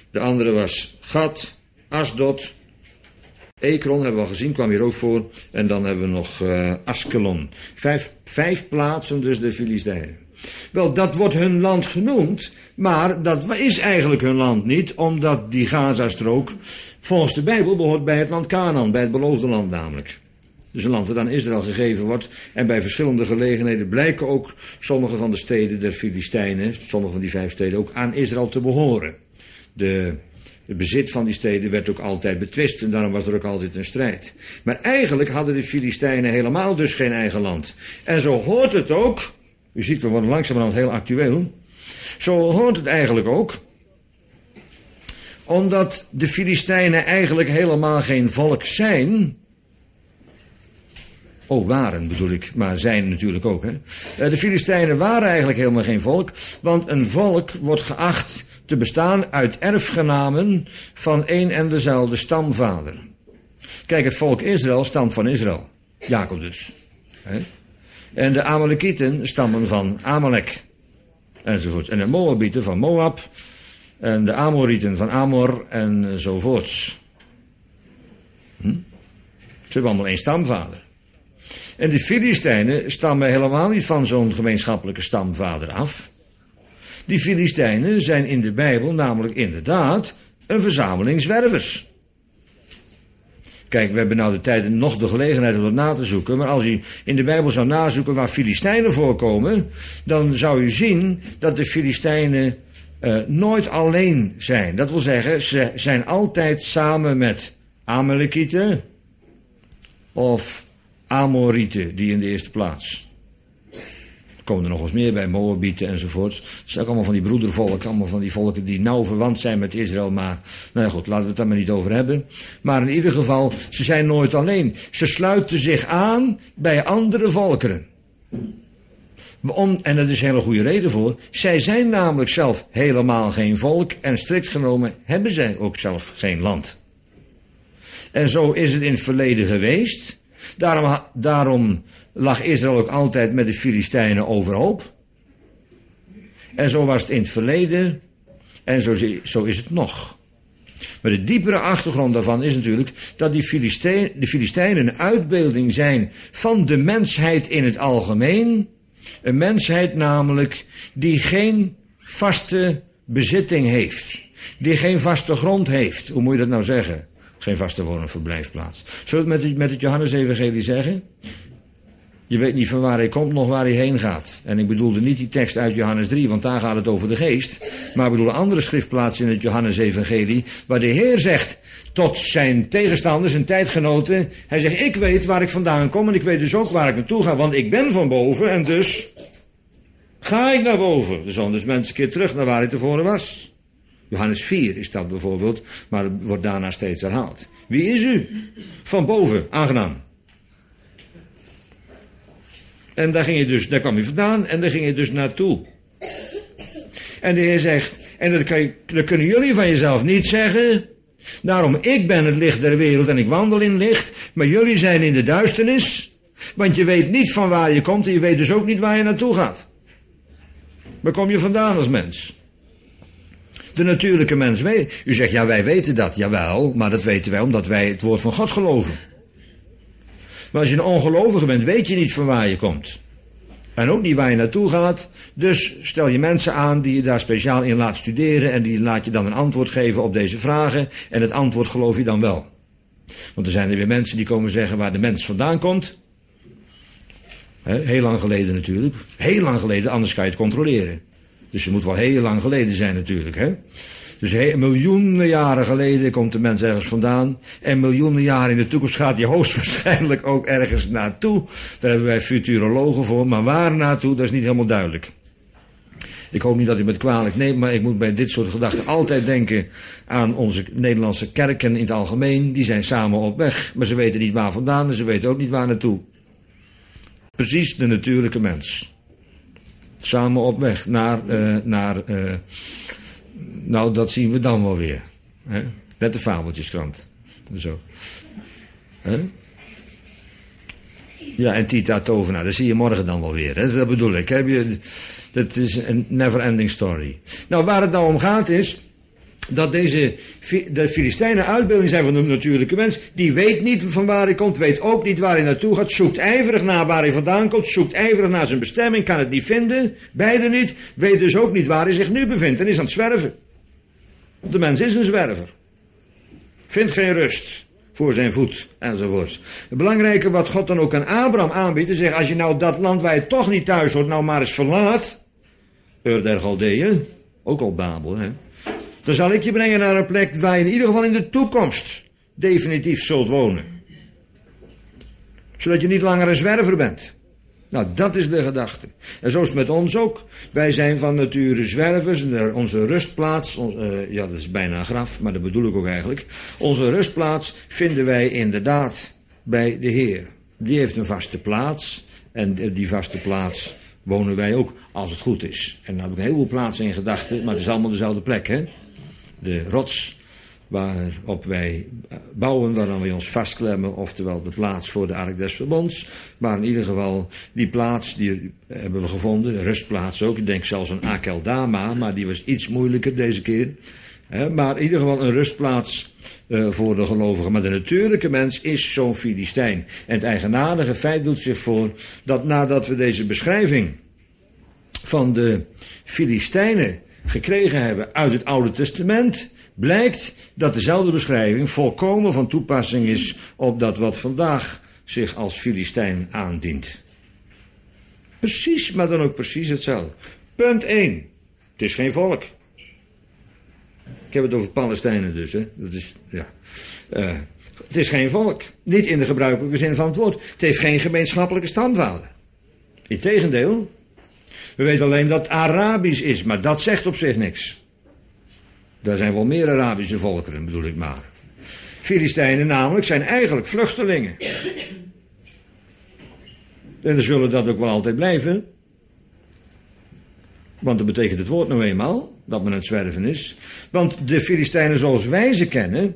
De andere was Gad, Asdod. Ekron hebben we al gezien, kwam hier ook voor. En dan hebben we nog uh, Askelon. Vijf, vijf plaatsen dus de Filistijnen. Wel, dat wordt hun land genoemd, maar dat is eigenlijk hun land niet, omdat die Gazastrook volgens de Bijbel behoort bij het land Canaan, bij het beloofde land namelijk. Dus een land dat aan Israël gegeven wordt. En bij verschillende gelegenheden blijken ook sommige van de steden der Filistijnen, sommige van die vijf steden, ook aan Israël te behoren. De, het bezit van die steden werd ook altijd betwist en daarom was er ook altijd een strijd. Maar eigenlijk hadden de Filistijnen helemaal dus geen eigen land. En zo hoort het ook, u ziet we worden langzamerhand heel actueel, zo hoort het eigenlijk ook, omdat de Filistijnen eigenlijk helemaal geen volk zijn. Oh, waren bedoel ik, maar zijn natuurlijk ook. Hè? De Filistijnen waren eigenlijk helemaal geen volk, want een volk wordt geacht te bestaan uit erfgenamen van één en dezelfde stamvader. Kijk, het volk Israël stamt van Israël, Jacob dus. Hè? En de Amalekieten stammen van Amalek, enzovoorts. En de Moabieten van Moab, en de Amorieten van Amor, enzovoorts. Hm? Ze hebben allemaal één stamvader. En de Filistijnen stammen helemaal niet van zo'n gemeenschappelijke stamvader af. Die Filistijnen zijn in de Bijbel namelijk inderdaad een verzameling zwervers. Kijk, we hebben nou de tijd en nog de gelegenheid om dat na te zoeken. Maar als u in de Bijbel zou nazoeken waar Filistijnen voorkomen, dan zou u zien dat de Filistijnen uh, nooit alleen zijn. Dat wil zeggen, ze zijn altijd samen met Amalekieten of Amorieten, die in de eerste plaats. Er komen er nog eens meer bij, Moabieten enzovoorts. Het zijn ook allemaal van die broedervolken, allemaal van die volken die nauw verwant zijn met Israël. Maar, nou ja goed, laten we het daar maar niet over hebben. Maar in ieder geval, ze zijn nooit alleen. Ze sluiten zich aan bij andere volkeren. Om, en dat is een hele goede reden voor. Zij zijn namelijk zelf helemaal geen volk. En strikt genomen hebben zij ook zelf geen land. En zo is het in het verleden geweest. Daarom, daarom lag Israël ook altijd met de Filistijnen overhoop. En zo was het in het verleden. En zo, zo is het nog. Maar de diepere achtergrond daarvan is natuurlijk dat die Filistijnen, de Filistijnen een uitbeelding zijn van de mensheid in het algemeen. Een mensheid namelijk die geen vaste bezitting heeft. Die geen vaste grond heeft. Hoe moet je dat nou zeggen? Geen vaste woon- en verblijfplaats. Zullen we het met het, met het Johannes-evangelie zeggen? Je weet niet van waar hij komt, nog waar hij heen gaat. En ik bedoelde niet die tekst uit Johannes drie, want daar gaat het over de geest. Maar ik bedoel een andere schriftplaats in het Johannes-evangelie, waar de Heer zegt tot zijn tegenstanders en tijdgenoten. Hij zegt, ik weet waar ik vandaan kom en ik weet dus ook waar ik naartoe ga, want ik ben van boven en dus ga ik naar boven. Dus anders mensen een keer terug naar waar hij tevoren was. Johannes vier is dat bijvoorbeeld, maar het wordt daarna steeds herhaald. Wie is u? Van boven, aangenaam. En daar, ging je dus, daar kwam je vandaan en daar ging je dus naartoe. En de Heer zegt, en dat, kan je, dat kunnen jullie van jezelf niet zeggen. Daarom, ik ben het licht der wereld en ik wandel in licht. Maar jullie zijn in de duisternis. Want je weet niet van waar je komt en je weet dus ook niet waar je naartoe gaat. Waar kom je vandaan als mens? De natuurlijke mens weet. U zegt, ja, wij weten dat. Jawel, maar dat weten wij omdat wij het woord van God geloven. Maar als je een ongelovige bent, weet je niet van waar je komt. En ook niet waar je naartoe gaat. Dus stel je mensen aan die je daar speciaal in laat studeren. En die laat je dan een antwoord geven op deze vragen. En het antwoord geloof je dan wel. Want er zijn er weer mensen die komen zeggen waar de mens vandaan komt. He, heel lang geleden natuurlijk. Heel lang geleden, anders kan je het controleren. Dus je moet wel heel lang geleden zijn natuurlijk. Hè? Dus he, miljoenen jaren geleden komt de mens ergens vandaan. En miljoenen jaren in de toekomst gaat hij hoogstwaarschijnlijk ook ergens naartoe. Daar hebben wij futurologen voor. Maar waar naartoe, dat is niet helemaal duidelijk. Ik hoop niet dat u me het kwalijk neemt, maar ik moet bij dit soort gedachten altijd denken aan onze Nederlandse kerken in het algemeen. Die zijn samen op weg, maar ze weten niet waar vandaan en ze weten ook niet waar naartoe. Precies de natuurlijke mens. Samen op weg naar, uh, naar uh, nou dat zien we dan wel weer. Hè? Net de fabeltjeskrant. Zo. Hè? Ja, en Tita Tovenaar, dat zie je morgen dan wel weer. Hè? Dat bedoel ik. Heb je, dat is een never ending story. Nou, waar het nou om gaat is, dat deze de Filistijnen uitbeelding zijn van de natuurlijke mens. Die weet niet van waar hij komt, weet ook niet waar hij naartoe gaat, zoekt ijverig naar waar hij vandaan komt, zoekt ijverig naar zijn bestemming, kan het niet vinden, beide niet, weet dus ook niet waar hij zich nu bevindt en is aan het zwerven. De mens is een zwerver. Vindt geen rust voor zijn voet enzovoorts. Het belangrijke wat God dan ook aan Abraham aanbiedt, is zeggen, als je nou dat land waar je toch niet thuis hoort, nou maar eens verlaat, Ur der Galdeeën, ook al Babel, hè, dan zal ik je brengen naar een plek waar je in ieder geval in de toekomst definitief zult wonen. Zodat je niet langer een zwerver bent. Nou, dat is de gedachte. En zo is het met ons ook. Wij zijn van nature zwervers. Onze rustplaats, ons, uh, ja, dat is bijna een graf, maar dat bedoel ik ook eigenlijk. Onze rustplaats vinden wij inderdaad bij de Heer. Die heeft een vaste plaats. En die vaste plaats wonen wij ook, als het goed is. En dan heb ik een heleboel plaatsen in gedachten, maar het is allemaal dezelfde plek, hè. De rots waarop wij bouwen, waaraan wij ons vastklemmen, oftewel de plaats voor de Ark des Verbonds. Maar in ieder geval, die plaats, die hebben we gevonden, de rustplaats ook. Ik denk zelfs aan Akeldama, maar die was iets moeilijker deze keer. Maar in ieder geval een rustplaats uh, voor de gelovigen. Maar de natuurlijke mens is zo'n Filistijn. En het eigenaardige feit doet zich voor dat nadat we deze beschrijving van de Filistijnen gekregen hebben uit het Oude Testament, blijkt dat dezelfde beschrijving volkomen van toepassing is op dat wat vandaag zich als Filistijn aandient. Precies, maar dan ook precies hetzelfde. Punt één. Het is geen volk. Ik heb het over Palestijnen dus, hè. Dat is, ja. Uh, het is geen volk. Niet in de gebruikelijke zin van het woord. Het heeft geen gemeenschappelijke stamvader. Integendeel. We weten alleen dat het Arabisch is, maar dat zegt op zich niks. Daar zijn wel meer Arabische volkeren, bedoel ik maar. Filistijnen namelijk zijn eigenlijk vluchtelingen. En dan zullen dat ook wel altijd blijven. Want dat betekent het woord nou eenmaal, dat men aan het zwerven is. Want de Filistijnen zoals wij ze kennen,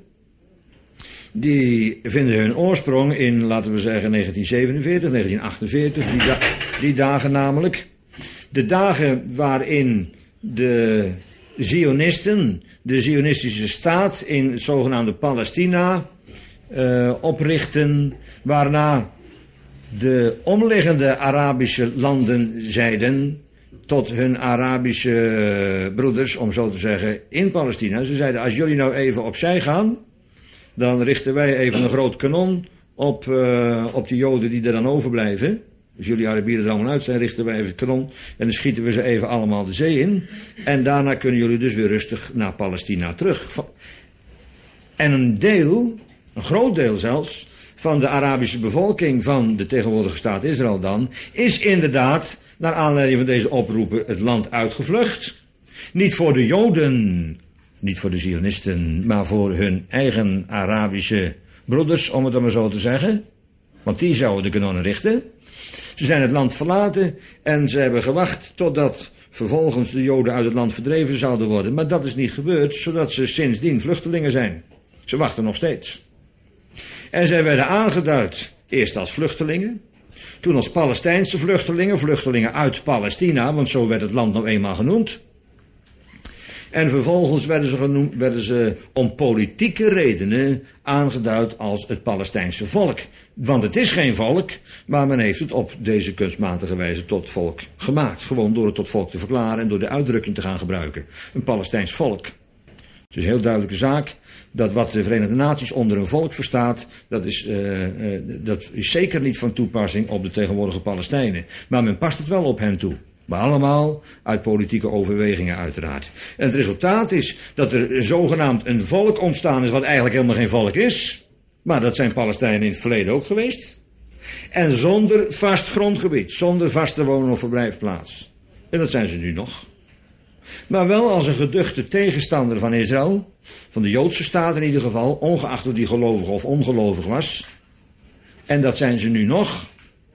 die vinden hun oorsprong in, laten we zeggen, negentien zevenenveertig, negentien achtenveertig, die, da- die dagen namelijk. De dagen waarin de Zionisten, de Zionistische staat in het zogenaamde Palestina uh, oprichten, waarna de omliggende Arabische landen zeiden tot hun Arabische broeders, om zo te zeggen, in Palestina. Ze zeiden, als jullie nou even opzij gaan, dan richten wij even een groot kanon op, uh, op de Joden die er dan overblijven. Als jullie Arabieren er allemaal uit zijn, richten wij even het kanon en dan schieten we ze even allemaal de zee in. En daarna kunnen jullie dus weer rustig naar Palestina terug. En een deel, een groot deel zelfs, van de Arabische bevolking van de tegenwoordige staat Israël dan, is inderdaad, naar aanleiding van deze oproepen, het land uitgevlucht. Niet voor de Joden, niet voor de Zionisten, maar voor hun eigen Arabische broeders, om het dan maar zo te zeggen. Want die zouden de kanonnen richten. Ze zijn het land verlaten en ze hebben gewacht totdat vervolgens de Joden uit het land verdreven zouden worden. Maar dat is niet gebeurd, zodat ze sindsdien vluchtelingen zijn. Ze wachten nog steeds. En zij werden aangeduid, eerst als vluchtelingen, toen als Palestijnse vluchtelingen, vluchtelingen uit Palestina, want zo werd het land nou eenmaal genoemd. En vervolgens werden ze, genoemd, werden ze om politieke redenen aangeduid als het Palestijnse volk. Want het is geen volk, maar men heeft het op deze kunstmatige wijze tot volk gemaakt. Gewoon door het tot volk te verklaren en door de uitdrukking te gaan gebruiken. Een Palestijns volk. Het is een heel duidelijke zaak dat wat de Verenigde Naties onder een volk verstaat, dat is, uh, uh, dat is zeker niet van toepassing op de tegenwoordige Palestijnen. Maar men past het wel op hen toe. Maar allemaal uit politieke overwegingen uiteraard. En het resultaat is dat er zogenaamd een volk ontstaan is wat eigenlijk helemaal geen volk is. Maar dat zijn Palestijnen in het verleden ook geweest. En zonder vast grondgebied, zonder vaste woon- of verblijfplaats. En dat zijn ze nu nog. Maar wel als een geduchte tegenstander van Israël, van de Joodse staat in ieder geval, ongeacht of die gelovig of ongelovig was. En dat zijn ze nu nog.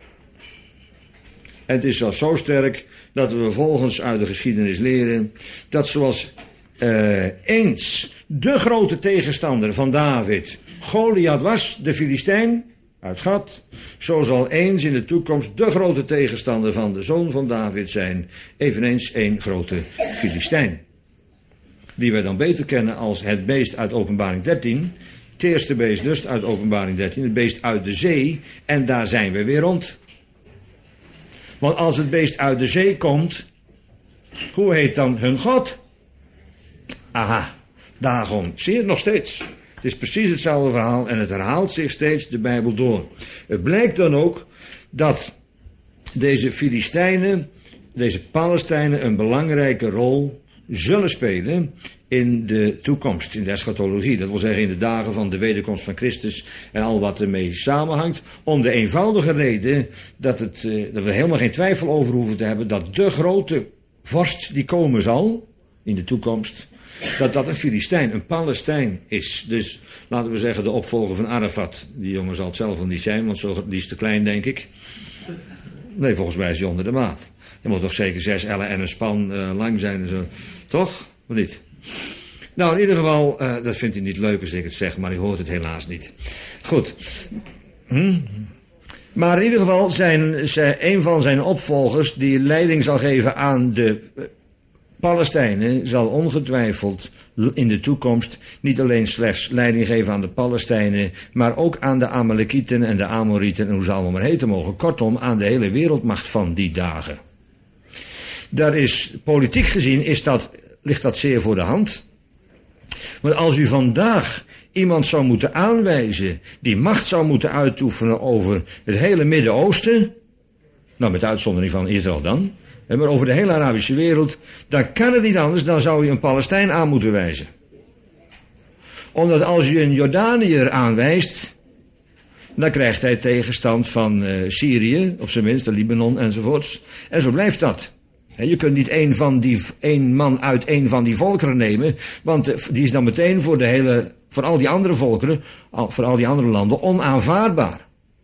En het is zelfs zo sterk dat we vervolgens uit de geschiedenis leren dat zoals uh, eens de grote tegenstander van David Goliath was, de Filistijn uit Gat, zo zal eens in de toekomst de grote tegenstander van de zoon van David zijn, eveneens een grote Filistijn. die wij dan beter kennen als het beest uit Openbaring dertien. Het eerste beest dus uit Openbaring dertien, het beest uit de zee, en daar zijn we weer rond. Want als het beest uit de zee komt, hoe heet dan hun God? Aha, Dagon. Zie je het nog steeds? Het is precies hetzelfde verhaal en het herhaalt zich steeds de Bijbel door. Het blijkt dan ook dat deze Filistijnen, deze Palestijnen een belangrijke rol zullen spelen in de toekomst, in de eschatologie. Dat wil zeggen in de dagen van de wederkomst van Christus en al wat ermee samenhangt. Om de eenvoudige reden dat, het, dat we helemaal geen twijfel over hoeven te hebben dat de grote vorst die komen zal in de toekomst, dat dat een Filistijn, een Palestijn is. Dus laten we zeggen de opvolger van Arafat. Die jongen zal het zelf wel niet zijn, want zo, die is te klein, denk ik. Nee, volgens mij is hij onder de maat. Je moet toch zeker zes ellen en een span uh, lang zijn en zo. Toch? Of niet? Nou, in ieder geval, uh, dat vindt hij niet leuk als ik het zeg, maar hij hoort het helaas niet. Goed. Hm? Maar in ieder geval, zijn, zijn, een van zijn opvolgers die leiding zal geven aan de uh, Palestijnen, zal ongetwijfeld in de toekomst niet alleen slechts leiding geven aan de Palestijnen, maar ook aan de Amalekieten en de Amorieten en hoe ze allemaal maar heten mogen. Kortom, aan de hele wereldmacht van die dagen. Daar is, politiek gezien, is dat, ligt dat zeer voor de hand. Want als u vandaag iemand zou moeten aanwijzen die macht zou moeten uitoefenen over het hele Midden-Oosten, nou met uitzondering van Israël dan, maar over de hele Arabische wereld, dan kan het niet anders, dan zou je een Palestijn aan moeten wijzen. Omdat als je een Jordaniër aanwijst, dan krijgt hij tegenstand van uh, Syrië, op zijn minst, de Libanon enzovoorts. En zo blijft dat. He, je kunt niet één van die, één man uit één van die volkeren nemen, want uh, die is dan meteen voor de hele, voor al die andere volkeren, al, voor al die andere landen, onaanvaardbaar.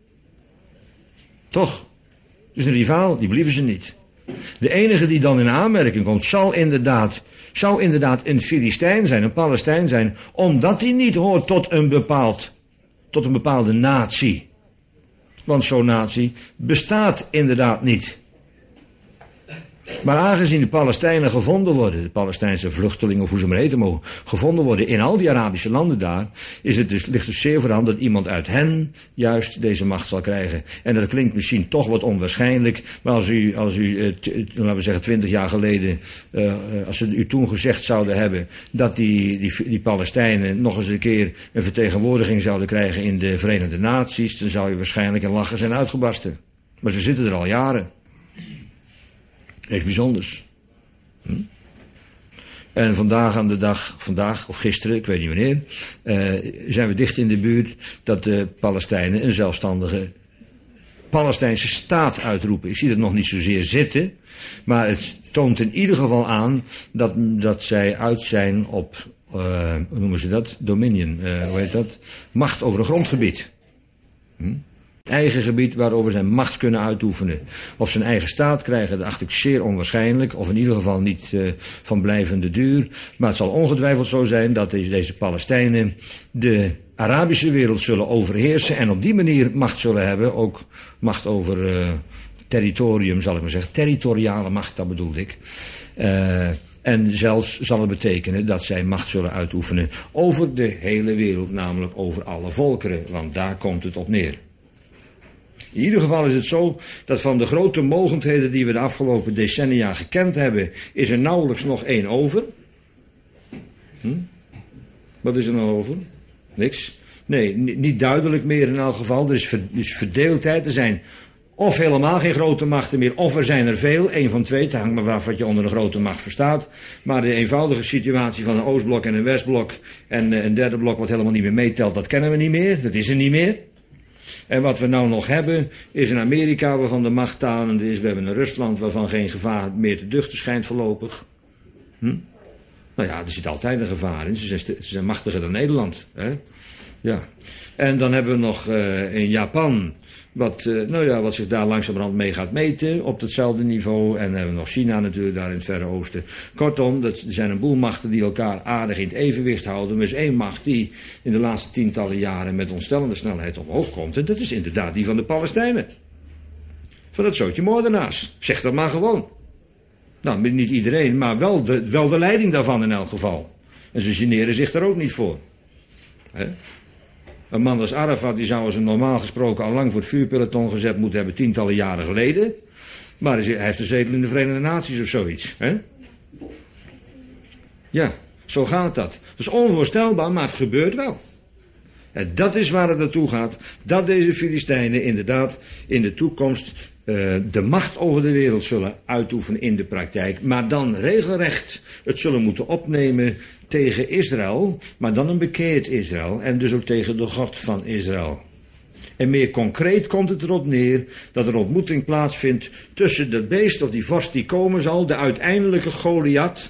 Toch? Dus een rivaal, die believen ze niet. De enige die dan in aanmerking komt, zal inderdaad, zou inderdaad een Filistijn zijn, een Palestijn zijn, omdat hij niet hoort tot een bepaald, tot een bepaalde natie. Want zo'n natie bestaat inderdaad niet. Maar aangezien de Palestijnen gevonden worden, de Palestijnse vluchtelingen of hoe ze maar heten mogen, gevonden worden in al die Arabische landen daar, is het dus, ligt dus zeer voor de hand dat iemand uit hen juist deze macht zal krijgen. En dat klinkt misschien toch wat onwaarschijnlijk, maar als u, als u eh, t, laten we zeggen twintig jaar geleden, uh, als ze u toen gezegd zouden hebben dat die, die, die Palestijnen nog eens een keer een vertegenwoordiging zouden krijgen in de Verenigde Naties, dan zou je waarschijnlijk in lachen zijn uitgebarsten. Maar ze zitten er al jaren. Niks bijzonders. Hm? En vandaag aan de dag, vandaag of gisteren, ik weet niet wanneer, uh, zijn we dicht in de buurt dat de Palestijnen een zelfstandige Palestijnse staat uitroepen. Ik zie het nog niet zozeer zitten, maar het toont in ieder geval aan dat, dat zij uit zijn op, uh, hoe noemen ze dat? Dominion, uh, hoe heet dat? Macht over een grondgebied. Hm? Eigen gebied waarover zij macht kunnen uitoefenen. Of ze een eigen staat krijgen, dat acht ik zeer onwaarschijnlijk. Of in ieder geval niet uh, van blijvende duur. Maar het zal ongetwijfeld zo zijn dat deze, deze Palestijnen de Arabische wereld zullen overheersen. En op die manier macht zullen hebben. Ook macht over uh, territorium, zal ik maar zeggen. Territoriale macht, dat bedoelde ik. Uh, en zelfs zal het betekenen dat zij macht zullen uitoefenen over de hele wereld. Namelijk over alle volkeren. Want daar komt het op neer. In ieder geval is het zo dat van de grote mogendheden die we de afgelopen decennia gekend hebben, is er nauwelijks nog één over. Hm? Wat is er nou over? Niks. Nee, niet duidelijk meer in elk geval. Er is, ver, er is verdeeldheid. Er zijn of helemaal geen grote machten meer, of er zijn er veel. Eén van twee, het hangt maar af wat je onder een grote macht verstaat. Maar de eenvoudige situatie van een Oostblok en een Westblok en een derde blok wat helemaal niet meer meetelt, dat kennen we niet meer. Dat is er niet meer. En wat we nou nog hebben, is een Amerika waarvan de macht tanend is. We hebben een Rusland waarvan geen gevaar meer te duchten schijnt voorlopig. Hm? Nou ja, er zit altijd een gevaar in. Ze zijn, ze zijn machtiger dan Nederland. Hè? Ja. En dan hebben we nog uh, in Japan, wat, uh, nou ja, wat zich daar langzamerhand mee gaat meten op hetzelfde niveau. En dan hebben we nog China natuurlijk daar in het Verre Oosten. Kortom, dat, er zijn een boel machten die elkaar aardig in het evenwicht houden. Maar er is één macht die in de laatste tientallen jaren met ontstellende snelheid omhoog komt. En dat is inderdaad die van de Palestijnen. Van dat zootje moordenaars. Zeg dat maar gewoon. Nou, niet iedereen, maar wel de, wel de leiding daarvan in elk geval. En ze generen zich daar ook niet voor. He? Een man als Arafat, die zou als een normaal gesproken al lang voor het vuurpeloton gezet moeten hebben, tientallen jaren geleden. Maar hij heeft een zetel in de Verenigde Naties of zoiets. He? Ja, zo gaat dat. Dat is onvoorstelbaar, maar het gebeurt wel. En dat is waar het naartoe gaat. Dat deze Filistijnen inderdaad in de toekomst uh, de macht over de wereld zullen uitoefenen in de praktijk. Maar dan regelrecht het zullen moeten opnemen tegen Israël. Maar dan een bekeerd Israël. En dus ook tegen de God van Israël. En meer concreet komt het erop neer dat er een ontmoeting plaatsvindt tussen dat beest of die vorst die komen zal. De uiteindelijke Goliath.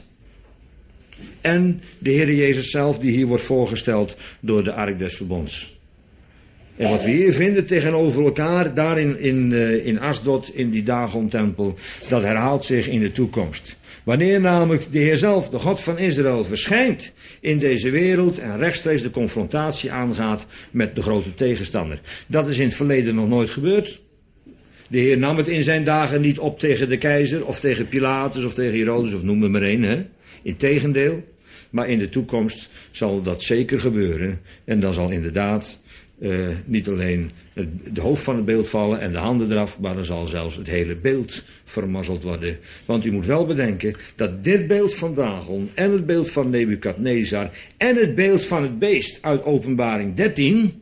En de Heer Jezus zelf, die hier wordt voorgesteld door de Ark des Verbonds. En wat we hier vinden tegenover elkaar, daar in, in, uh, in Asdod, in die Dagon-tempel, dat herhaalt zich in de toekomst. Wanneer namelijk de Heer zelf, de God van Israël, verschijnt in deze wereld en rechtstreeks de confrontatie aangaat met de grote tegenstander. Dat is in het verleden nog nooit gebeurd. De Heer nam het in zijn dagen niet op tegen de keizer, of tegen Pilatus, of tegen Herodes, of noem er maar één, hè. Integendeel. Maar in de toekomst zal dat zeker gebeuren. En dan zal inderdaad uh, niet alleen het de hoofd van het beeld vallen en de handen eraf, maar dan zal zelfs het hele beeld vermorzeld worden. Want u moet wel bedenken dat dit beeld van Dagon en het beeld van Nebukadnezar en het beeld van het beest uit Openbaring dertien...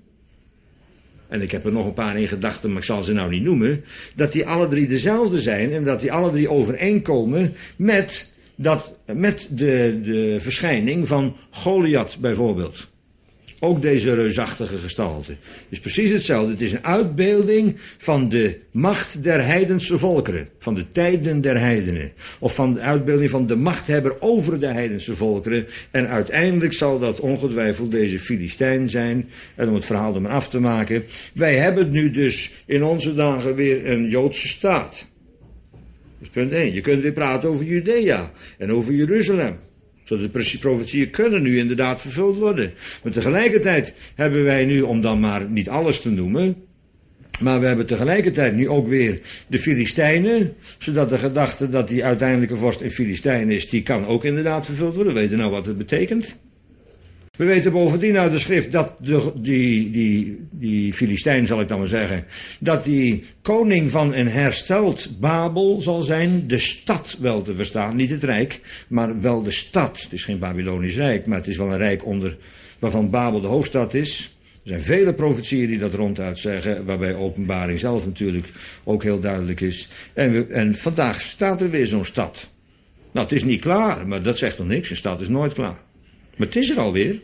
en ik heb er nog een paar in gedachten, maar ik zal ze nou niet noemen, dat die alle drie dezelfde zijn en dat die alle drie overeenkomen met... Dat met de, de verschijning van Goliath bijvoorbeeld. Ook deze reusachtige gestalte. is precies hetzelfde. Het is een uitbeelding van de macht der heidense volkeren. Van de tijden der heidenen. Of van de uitbeelding van de machthebber over de heidense volkeren. En uiteindelijk zal dat ongetwijfeld deze Filistijn zijn. En om het verhaal er maar af te maken. Wij hebben nu dus in onze dagen weer een Joodse staat. Dat is punt één. Je kunt weer praten over Judea en over Jeruzalem. Zodat de profetieën kunnen nu inderdaad vervuld worden. Maar tegelijkertijd hebben wij nu, om dan maar niet alles te noemen, maar we hebben tegelijkertijd nu ook weer de Filistijnen, zodat de gedachte dat die uiteindelijke vorst een Filistijn is, die kan ook inderdaad vervuld worden. We weten nou wat het betekent. We weten bovendien uit de schrift dat de, die, die, die Filistijn, zal ik dan maar zeggen, dat die koning van een hersteld Babel zal zijn, de stad wel te verstaan, niet het rijk, maar wel de stad. Het is geen Babylonisch rijk, maar het is wel een rijk onder, waarvan Babel de hoofdstad is. Er zijn vele profetieën die dat ronduit zeggen, waarbij Openbaring zelf natuurlijk ook heel duidelijk is. En, we, en vandaag staat er weer zo'n stad. Nou, het is niet klaar, maar dat zegt nog niks, een stad is nooit klaar. Maar het is er alweer.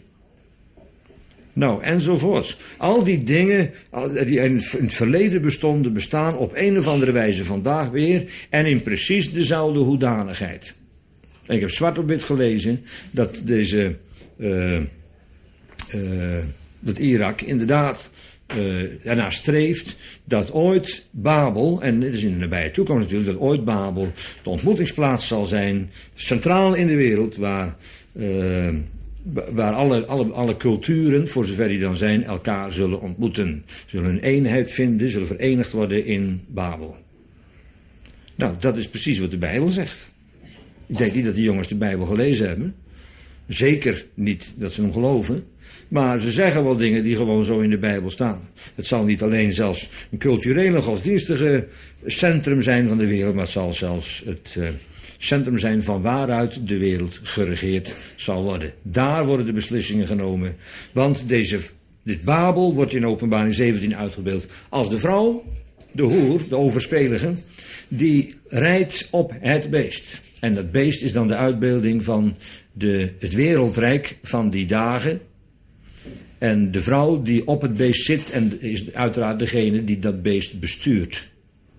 Nou, enzovoorts. Al die dingen die in het verleden bestonden, bestaan op een of andere wijze vandaag weer. En in precies dezelfde hoedanigheid. En ik heb zwart op wit gelezen dat deze... Uh, uh, dat Irak inderdaad uh, ernaar streeft dat ooit Babel, en dit is in de nabije toekomst natuurlijk, dat ooit Babel de ontmoetingsplaats zal zijn, centraal in de wereld, waar... Uh, waar alle, alle, alle culturen, voor zover die dan zijn, elkaar zullen ontmoeten. Zullen een eenheid vinden, zullen verenigd worden in Babel. Nou, dat is precies wat de Bijbel zegt. Ik denk niet dat die jongens de Bijbel gelezen hebben. Zeker niet dat ze hem geloven. Maar ze zeggen wel dingen die gewoon zo in de Bijbel staan. Het zal niet alleen zelfs een culturele, godsdienstige centrum zijn van de wereld, maar het zal zelfs het... Uh, centrum zijn van waaruit de wereld geregeerd zal worden. Daar worden de beslissingen genomen. Want deze, dit Babel wordt in Openbaring zeventien uitgebeeld als de vrouw, de hoer, de overspelige, die rijdt op het beest. En dat beest is dan de uitbeelding van de, het wereldrijk van die dagen. En de vrouw die op het beest zit en is uiteraard degene die dat beest bestuurt.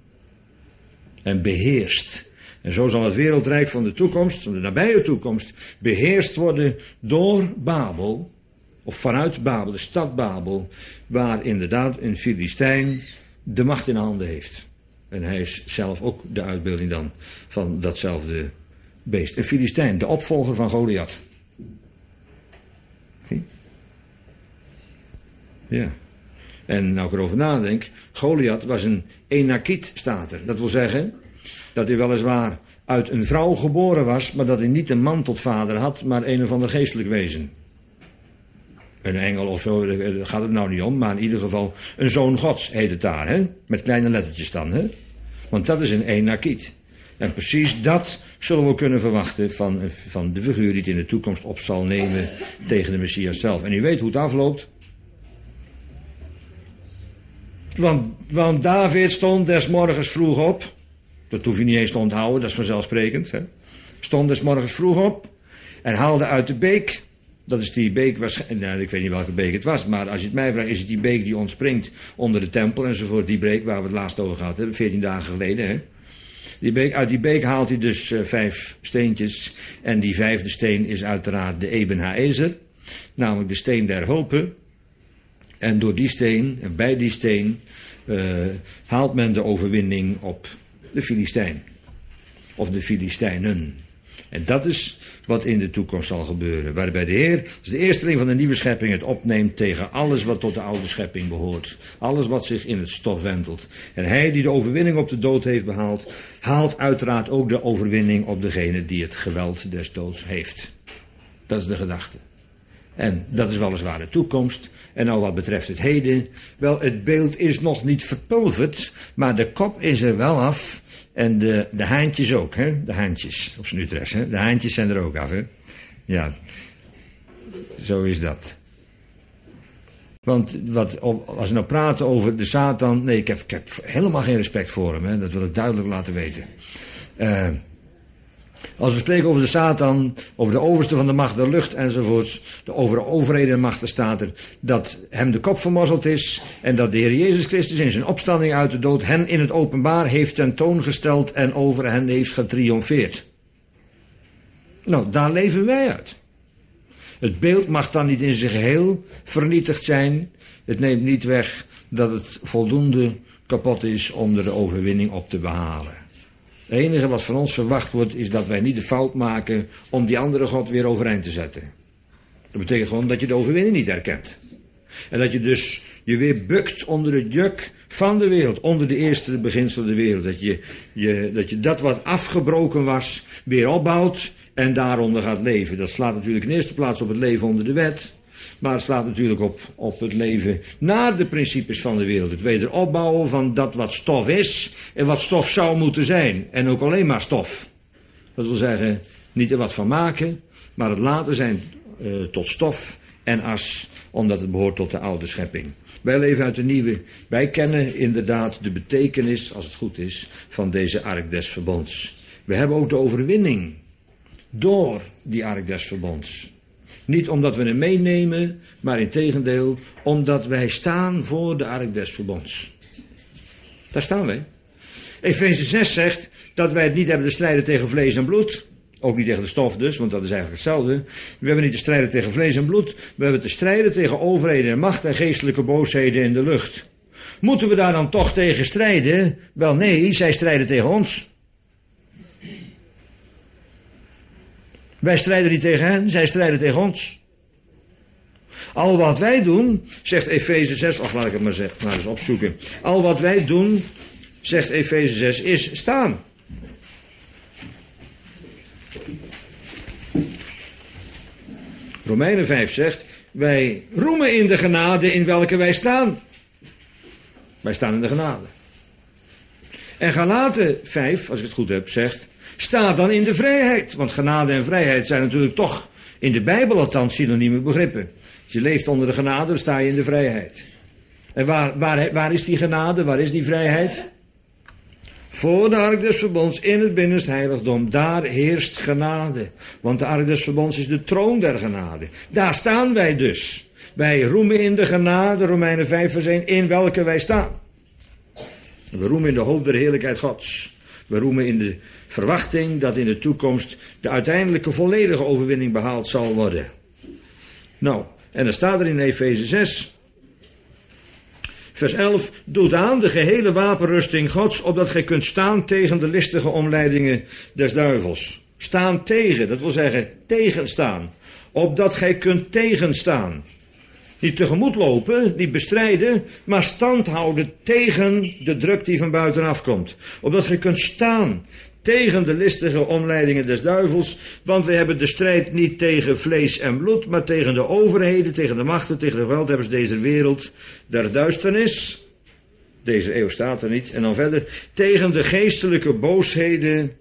En beheerst. En zo zal het wereldrijk van de toekomst, van de nabije toekomst, beheerst worden door Babel, of vanuit Babel, de stad Babel, waar inderdaad een Filistijn de macht in handen heeft. En hij is zelf ook de uitbeelding dan van datzelfde beest. Een Filistijn, de opvolger van Goliath. Zie? Ja. En nou ik erover nadenk, Goliath was een Enakiet, staat er. Dat wil zeggen... dat hij weliswaar uit een vrouw geboren was, maar dat hij niet een man tot vader had, maar een of ander geestelijk wezen. Een engel of zo, daar gaat het nou niet om, maar in ieder geval een zoon Gods heet het daar, hè? Met kleine lettertjes dan, hè? Want dat is een Enakiet. En precies dat zullen we kunnen verwachten van, van de figuur die het in de toekomst op zal nemen tegen de Messias zelf. En u weet hoe het afloopt. Want, want David stond des morgens vroeg op. Dat hoef je niet eens te onthouden, dat is vanzelfsprekend. Hè? Stond des morgens vroeg op en haalde uit de beek. Dat is die beek, nou, ik weet niet welke beek het was, maar als je het mij vraagt, is het die beek die ontspringt onder de tempel enzovoort. Die beek waar we het laatst over gehad hebben, veertien dagen geleden. Hè? Die beek, uit die beek haalt hij dus uh, vijf steentjes. En die vijfde steen is uiteraard de Eben Haezer, namelijk de steen der hulpen. En door die steen, en bij die steen, uh, haalt men de overwinning op de Filistijn. Of de Filistijnen. En dat is wat in de toekomst zal gebeuren. Waarbij de Heer, als de eersteling van de nieuwe schepping, het opneemt tegen alles wat tot de oude schepping behoort. Alles wat zich in het stof wentelt. En hij die de overwinning op de dood heeft behaald, haalt uiteraard ook de overwinning op degene die het geweld des doods heeft. Dat is de gedachte. En dat is weliswaar de toekomst. En nou wat betreft het heden, wel, het beeld is nog niet verpulverd, maar de kop is er wel af. En de, de haantjes ook, hè? De haantjes, op zijn Utrechts, hè? De haantjes zijn er ook af, hè? Ja, zo is dat. Want wat, als we nou praten over de Satan, nee, ik heb, ik heb helemaal geen respect voor hem, hè? Dat wil ik duidelijk laten weten. Uh, Als we spreken over de Satan, over de overste van de macht der lucht enzovoorts, de over de overheden en machten staat er dat hem de kop vermorzeld is en dat de Heer Jezus Christus in zijn opstanding uit de dood hen in het openbaar heeft tentoongesteld en over hen heeft getriomfeerd. Nou, daar leven wij uit. Het beeld mag dan niet in zijn geheel vernietigd zijn. Het neemt niet weg dat het voldoende kapot is om er de overwinning op te behalen. Het enige wat van ons verwacht wordt is dat wij niet de fout maken om die andere God weer overeind te zetten. Dat betekent gewoon dat je de overwinning niet herkent. En dat je dus je weer bukt onder het juk van de wereld, onder de eerste beginsel der wereld. Dat je, je, dat je dat wat afgebroken was weer opbouwt en daaronder gaat leven. Dat slaat natuurlijk in eerste plaats op het leven onder de wet. Maar het slaat natuurlijk op, op het leven naar de principes van de wereld. Het wederopbouwen van dat wat stof is en wat stof zou moeten zijn. En ook alleen maar stof. Dat wil zeggen, niet er wat van maken, maar het laten zijn uh, tot stof en as, omdat het behoort tot de oude schepping. Wij leven uit de nieuwe. Wij kennen inderdaad de betekenis, als het goed is, van deze ark des verbonds. We hebben ook de overwinning door die ark des verbonds. Niet omdat we hem meenemen, maar integendeel omdat wij staan voor de ark des verbonds. Daar staan wij. Efeze zes zegt dat wij het niet hebben te strijden tegen vlees en bloed. Ook niet tegen de stof dus, want dat is eigenlijk hetzelfde. We hebben niet te strijden tegen vlees en bloed. We hebben te strijden tegen overheden en macht en geestelijke boosheden in de lucht. Moeten we daar dan toch tegen strijden? Wel nee, zij strijden tegen ons. Wij strijden niet tegen hen, zij strijden tegen ons. Al wat wij doen, zegt Efeze zes, ach laat ik het maar, zeg, maar eens opzoeken. Al wat wij doen, zegt Efeze zes, is staan. Romeinen vijf zegt, wij roemen in de genade in welke wij staan. Wij staan in de genade. En Galaten vijf, als ik het goed heb, zegt, sta dan in de vrijheid. Want genade en vrijheid zijn natuurlijk toch in de Bijbel althans synonieme begrippen. Als je leeft onder de genade, dan sta je in de vrijheid. En waar, waar, waar is die genade? Waar is die vrijheid? Voor de ark des verbonds in het binnenste heiligdom. Daar heerst genade. Want de ark des verbonds is de troon der genade. Daar staan wij dus. Wij roemen in de genade, Romeinen vijf vers één, in welke wij staan. We roemen in de hoop der heerlijkheid Gods. We roemen in de verwachting dat in de toekomst de uiteindelijke volledige overwinning behaald zal worden. Nou, en dan staat er in Efeze zes, vers elf, doet aan de gehele wapenrusting Gods, opdat gij kunt staan tegen de listige omleidingen des duivels. Staan tegen, dat wil zeggen tegenstaan. Opdat gij kunt tegenstaan. Niet tegemoet lopen, niet bestrijden, maar stand houden tegen de druk die van buitenaf komt. Opdat je kunt staan tegen de listige omleidingen des duivels, want we hebben de strijd niet tegen vlees en bloed, maar tegen de overheden, tegen de machten, tegen de geweldhebbers deze wereld der duisternis. Deze eeuw staat er niet. En dan verder, tegen de geestelijke boosheden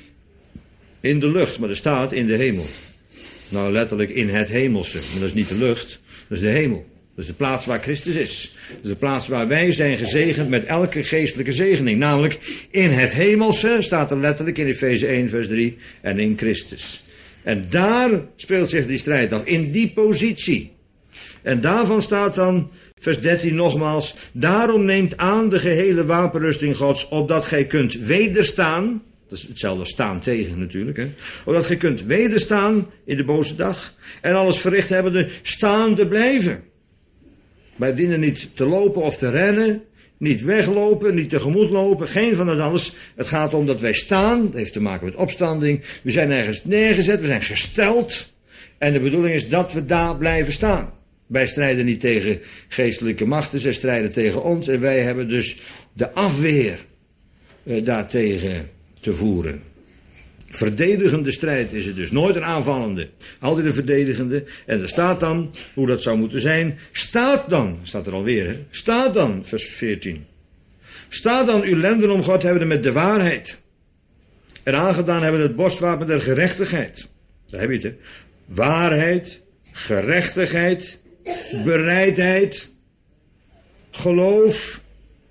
in de lucht, maar er staat in de hemel. Nou, letterlijk in het hemelse, maar dat is niet de lucht, dat is de hemel. Dat is de plaats waar Christus is. Dat is de plaats waar wij zijn gezegend met elke geestelijke zegening. Namelijk in het hemelse, staat er letterlijk in Efeze één vers drie, en in Christus. En daar speelt zich die strijd af, in die positie. En daarvan staat dan, vers dertien nogmaals, daarom neemt aan de gehele wapenrusting Gods, opdat gij kunt wederstaan. Dat is hetzelfde staan tegen natuurlijk. Hè? Opdat gij kunt wederstaan in de boze dag. En alles verricht hebbende staande blijven. Wij dienen niet te lopen of te rennen. Niet weglopen, niet tegemoet lopen. Geen van het alles. Het gaat om dat wij staan. Dat heeft te maken met opstanding. We zijn ergens neergezet. We zijn gesteld. En de bedoeling is dat we daar blijven staan. Wij strijden niet tegen geestelijke machten. Zij strijden tegen ons. En wij hebben dus de afweer eh, daartegen te voeren. Verdedigende strijd is het dus. Nooit een aanvallende. Altijd een verdedigende. En er staat dan, hoe dat zou moeten zijn. Staat dan, staat er alweer, hè? Staat dan, vers veertien. Staat dan uw lenden om God hebben met de waarheid. En aangedaan hebben het borstwapen der gerechtigheid. Daar heb je het, hè. Waarheid, gerechtigheid, bereidheid, geloof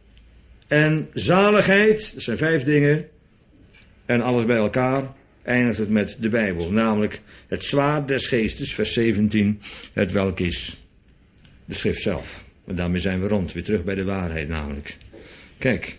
en zaligheid. Dat zijn vijf dingen. En alles bij elkaar eindigt het met de Bijbel. Namelijk het zwaard des geestes, vers zeventien. Het welk is de schrift zelf. En daarmee zijn we rond. Weer terug bij de waarheid namelijk. Kijk.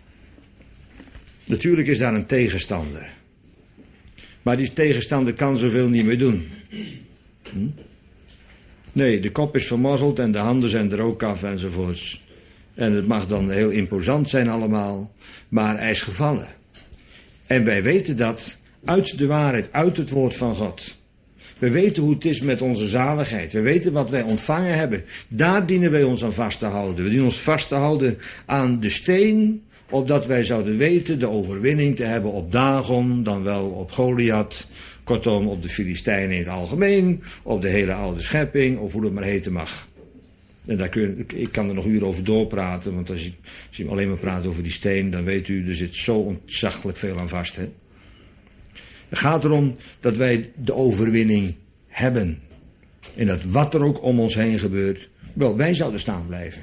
Natuurlijk is daar een tegenstander. Maar die tegenstander kan zoveel niet meer doen. Hm? Nee, de kop is vermorzeld en de handen zijn er ook af enzovoorts. En het mag dan heel imposant zijn allemaal. Maar hij is gevallen. En wij weten dat uit de waarheid, uit het woord van God. We weten hoe het is met onze zaligheid. We weten wat wij ontvangen hebben. Daar dienen wij ons aan vast te houden. We dienen ons vast te houden aan de steen, opdat wij zouden weten de overwinning te hebben op Dagon, dan wel op Goliath. Kortom, op de Filistijnen in het algemeen, op de hele oude schepping, of hoe dat maar heten mag. En daar kun je, ik kan er nog uren over doorpraten, want als je, als je alleen maar praat over die steen, dan weet u, er zit zo ontzaglijk veel aan vast. Hè? Het gaat erom dat wij de overwinning hebben. En dat wat er ook om ons heen gebeurt, wel, wij zouden staan blijven.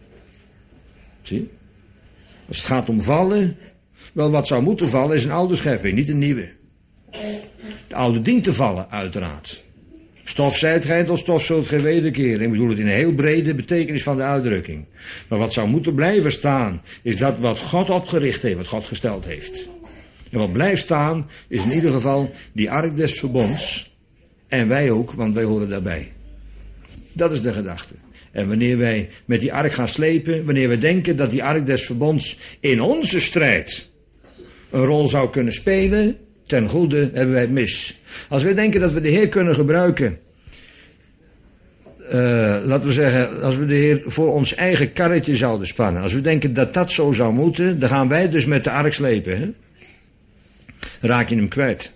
Zie? Als het gaat om vallen, wel, wat zou moeten vallen is een oude schepping, niet een nieuwe. De oude dient te vallen, uiteraard. Stof zijt gij, tot stof zult gij wederkeren. Ik bedoel het in een heel brede betekenis van de uitdrukking. Maar wat zou moeten blijven staan, is dat wat God opgericht heeft, wat God gesteld heeft. En wat blijft staan, is in ieder geval die ark des verbonds. En wij ook, want wij horen daarbij. Dat is de gedachte. En wanneer wij met die ark gaan slepen, wanneer we denken dat die ark des verbonds in onze strijd een rol zou kunnen spelen, ten goede hebben wij het mis. Als wij denken dat we de Heer kunnen gebruiken, uh, laten we zeggen, als we de Heer voor ons eigen karretje zouden spannen, als we denken dat dat zo zou moeten, dan gaan wij dus met de ark slepen. Hè? Dan raak je hem kwijt.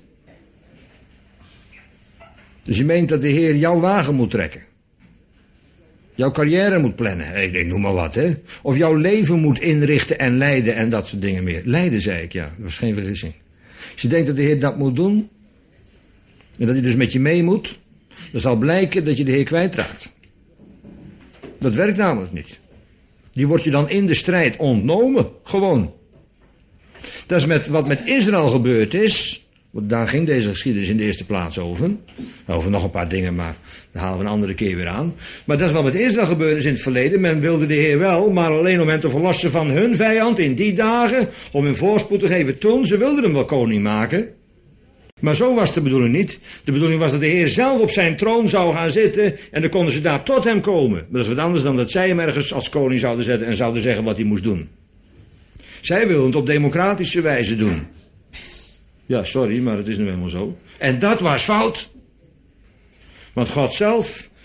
Dus je meent dat de Heer jouw wagen moet trekken. Jouw carrière moet plannen, ik denk, noem maar wat, hè. Of jouw leven moet inrichten en leiden en dat soort dingen meer. Leiden, zei ik, ja, dat was geen vergissing. Als je denkt dat de Heer dat moet doen, en dat hij dus met je mee moet, dan zal blijken dat je de Heer kwijtraakt. Dat werkt namelijk niet. Die wordt je dan in de strijd ontnomen, gewoon. Dat is met, wat met Israël gebeurd is. Want daar ging deze geschiedenis in de eerste plaats over. Over nog een paar dingen, maar dat halen we een andere keer weer aan. Maar dat is wat met Israël gebeurd is in het verleden. Men wilde de Heer wel, maar alleen om hen te verlossen van hun vijand in die dagen. Om hun voorspoed te geven toen. Ze wilden hem wel koning maken. Maar zo was de bedoeling niet. De bedoeling was dat de Heer zelf op zijn troon zou gaan zitten. En dan konden ze daar tot hem komen. Maar dat is wat anders dan dat zij hem ergens als koning zouden zetten en zouden zeggen wat hij moest doen. Zij wilden het op democratische wijze doen. Ja, sorry, maar het is nu helemaal zo. En dat was fout. Want God zelf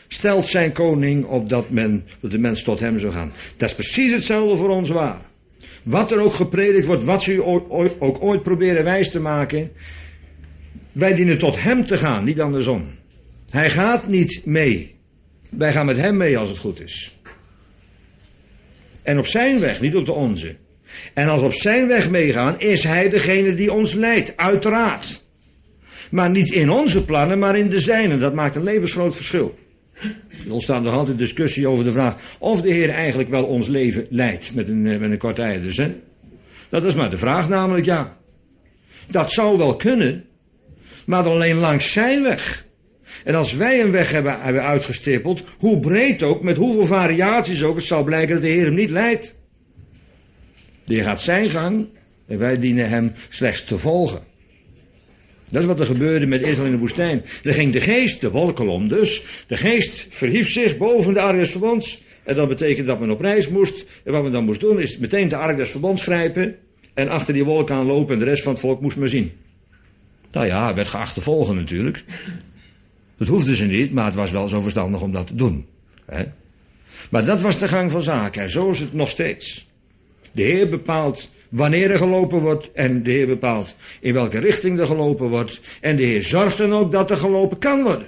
stelt zijn koning op dat, men, dat de mens tot hem zou gaan. Dat is precies hetzelfde voor ons waar. Wat er ook gepredikt wordt, wat ze u ook ooit proberen wijs te maken. Wij dienen tot hem te gaan, niet andersom. Hij gaat niet mee. Wij gaan met hem mee als het goed is. En op zijn weg, niet op de onze. En als we op zijn weg meegaan, is hij degene die ons leidt, uiteraard. Maar niet in onze plannen, maar in de zijne. Dat maakt een levensgroot verschil. Er ontstaat nog altijd discussie over de vraag of de Heer eigenlijk wel ons leven leidt. Met een, met een kort ei dus, hè. Dat is maar de vraag namelijk, ja. Dat zou wel kunnen, maar dan alleen langs zijn weg. En als wij een weg hebben, hebben uitgestippeld, hoe breed ook, met hoeveel variaties ook, het zal blijken dat de Heer hem niet leidt. De Heer gaat zijn gang en wij dienen hem slechts te volgen. Dat is wat er gebeurde met Israël in de woestijn. Er ging de geest, de wolkolom dus, de geest verhief zich boven de ark des verbonds. En dat betekent dat men op reis moest. En wat men dan moest doen is meteen de ark des verbonds grijpen en achter die wolk aan lopen en de rest van het volk moest maar zien. Nou ja, hij werd geacht te volgen natuurlijk. Dat hoefden ze niet, maar het was wel zo verstandig om dat te doen. Hè? Maar dat was de gang van zaken en zo is het nog steeds. De Heer bepaalt wanneer er gelopen wordt en de Heer bepaalt in welke richting er gelopen wordt. En de Heer zorgt dan ook dat er gelopen kan worden.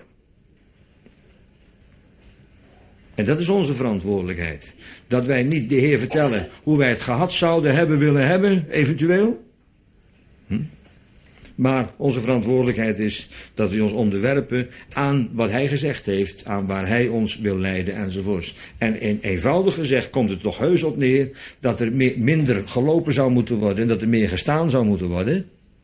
En dat is onze verantwoordelijkheid. Dat wij niet de Heer vertellen hoe wij het gehad zouden hebben willen hebben, eventueel. Hm? Maar onze verantwoordelijkheid is dat we ons onderwerpen aan wat hij gezegd heeft, aan waar hij ons wil leiden enzovoorts. En in eenvoudig gezegd komt het toch heus op neer dat er meer, minder gelopen zou moeten worden en dat er meer gestaan zou moeten worden.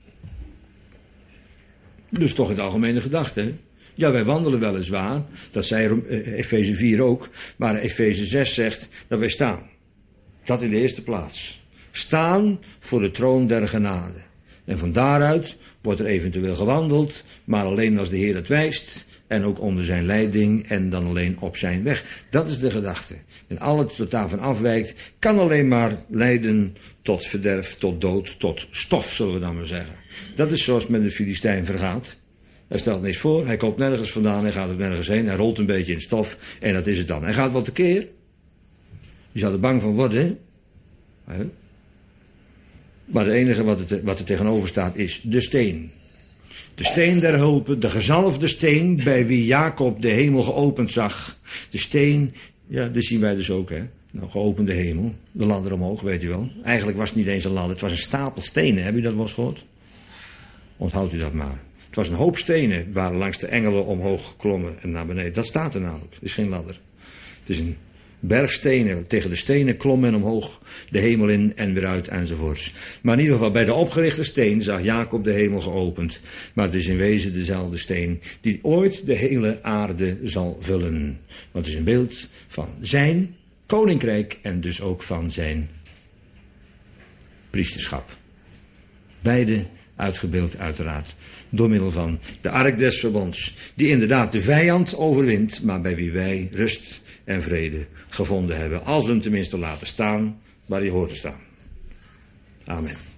Dus toch in de algemene gedachte. Hè? Ja, wij wandelen weliswaar, dat zei Efeze vier ook, maar Efeze zes zegt dat wij staan. Dat in de eerste plaats. Staan voor de troon der genade. En van daaruit wordt er eventueel gewandeld, maar alleen als de Heer het wijst en ook onder zijn leiding en dan alleen op zijn weg. Dat is de gedachte. En al het wat daarvan afwijkt kan alleen maar leiden tot verderf, tot dood, tot stof, zullen we dan maar zeggen. Dat is zoals het met de Filistijn vergaat. Hij stelt niks voor, hij komt nergens vandaan, hij gaat er nergens heen, hij rolt een beetje in stof en dat is het dan. Hij gaat wel tekeer. Je zou er bang van worden, hè? Maar het enige wat, het, wat er tegenover staat is de steen. De steen der hulpen, de gezalfde steen bij wie Jacob de hemel geopend zag. De steen, ja, dat zien wij dus ook, hè. Nou, geopende hemel, de ladder omhoog, weet u wel. Eigenlijk was het niet eens een ladder, het was een stapel stenen, heb u dat wel eens gehoord? Onthoudt u dat maar. Het was een hoop stenen waar langs de engelen omhoog klommen en naar beneden. Dat staat er namelijk, het is geen ladder. Het is een bergstenen, tegen de stenen klom men omhoog de hemel in en weer uit enzovoorts. Maar in ieder geval bij de opgerichte steen zag Jacob de hemel geopend. Maar het is in wezen dezelfde steen die ooit de hele aarde zal vullen. Want het is een beeld van zijn koninkrijk en dus ook van zijn priesterschap. Beide uitgebeeld uiteraard door middel van de ark des verbonds, die inderdaad de vijand overwint, maar bij wie wij rust en vrede gevonden hebben. Als we hem tenminste laten staan waar hij hoort te staan. Amen.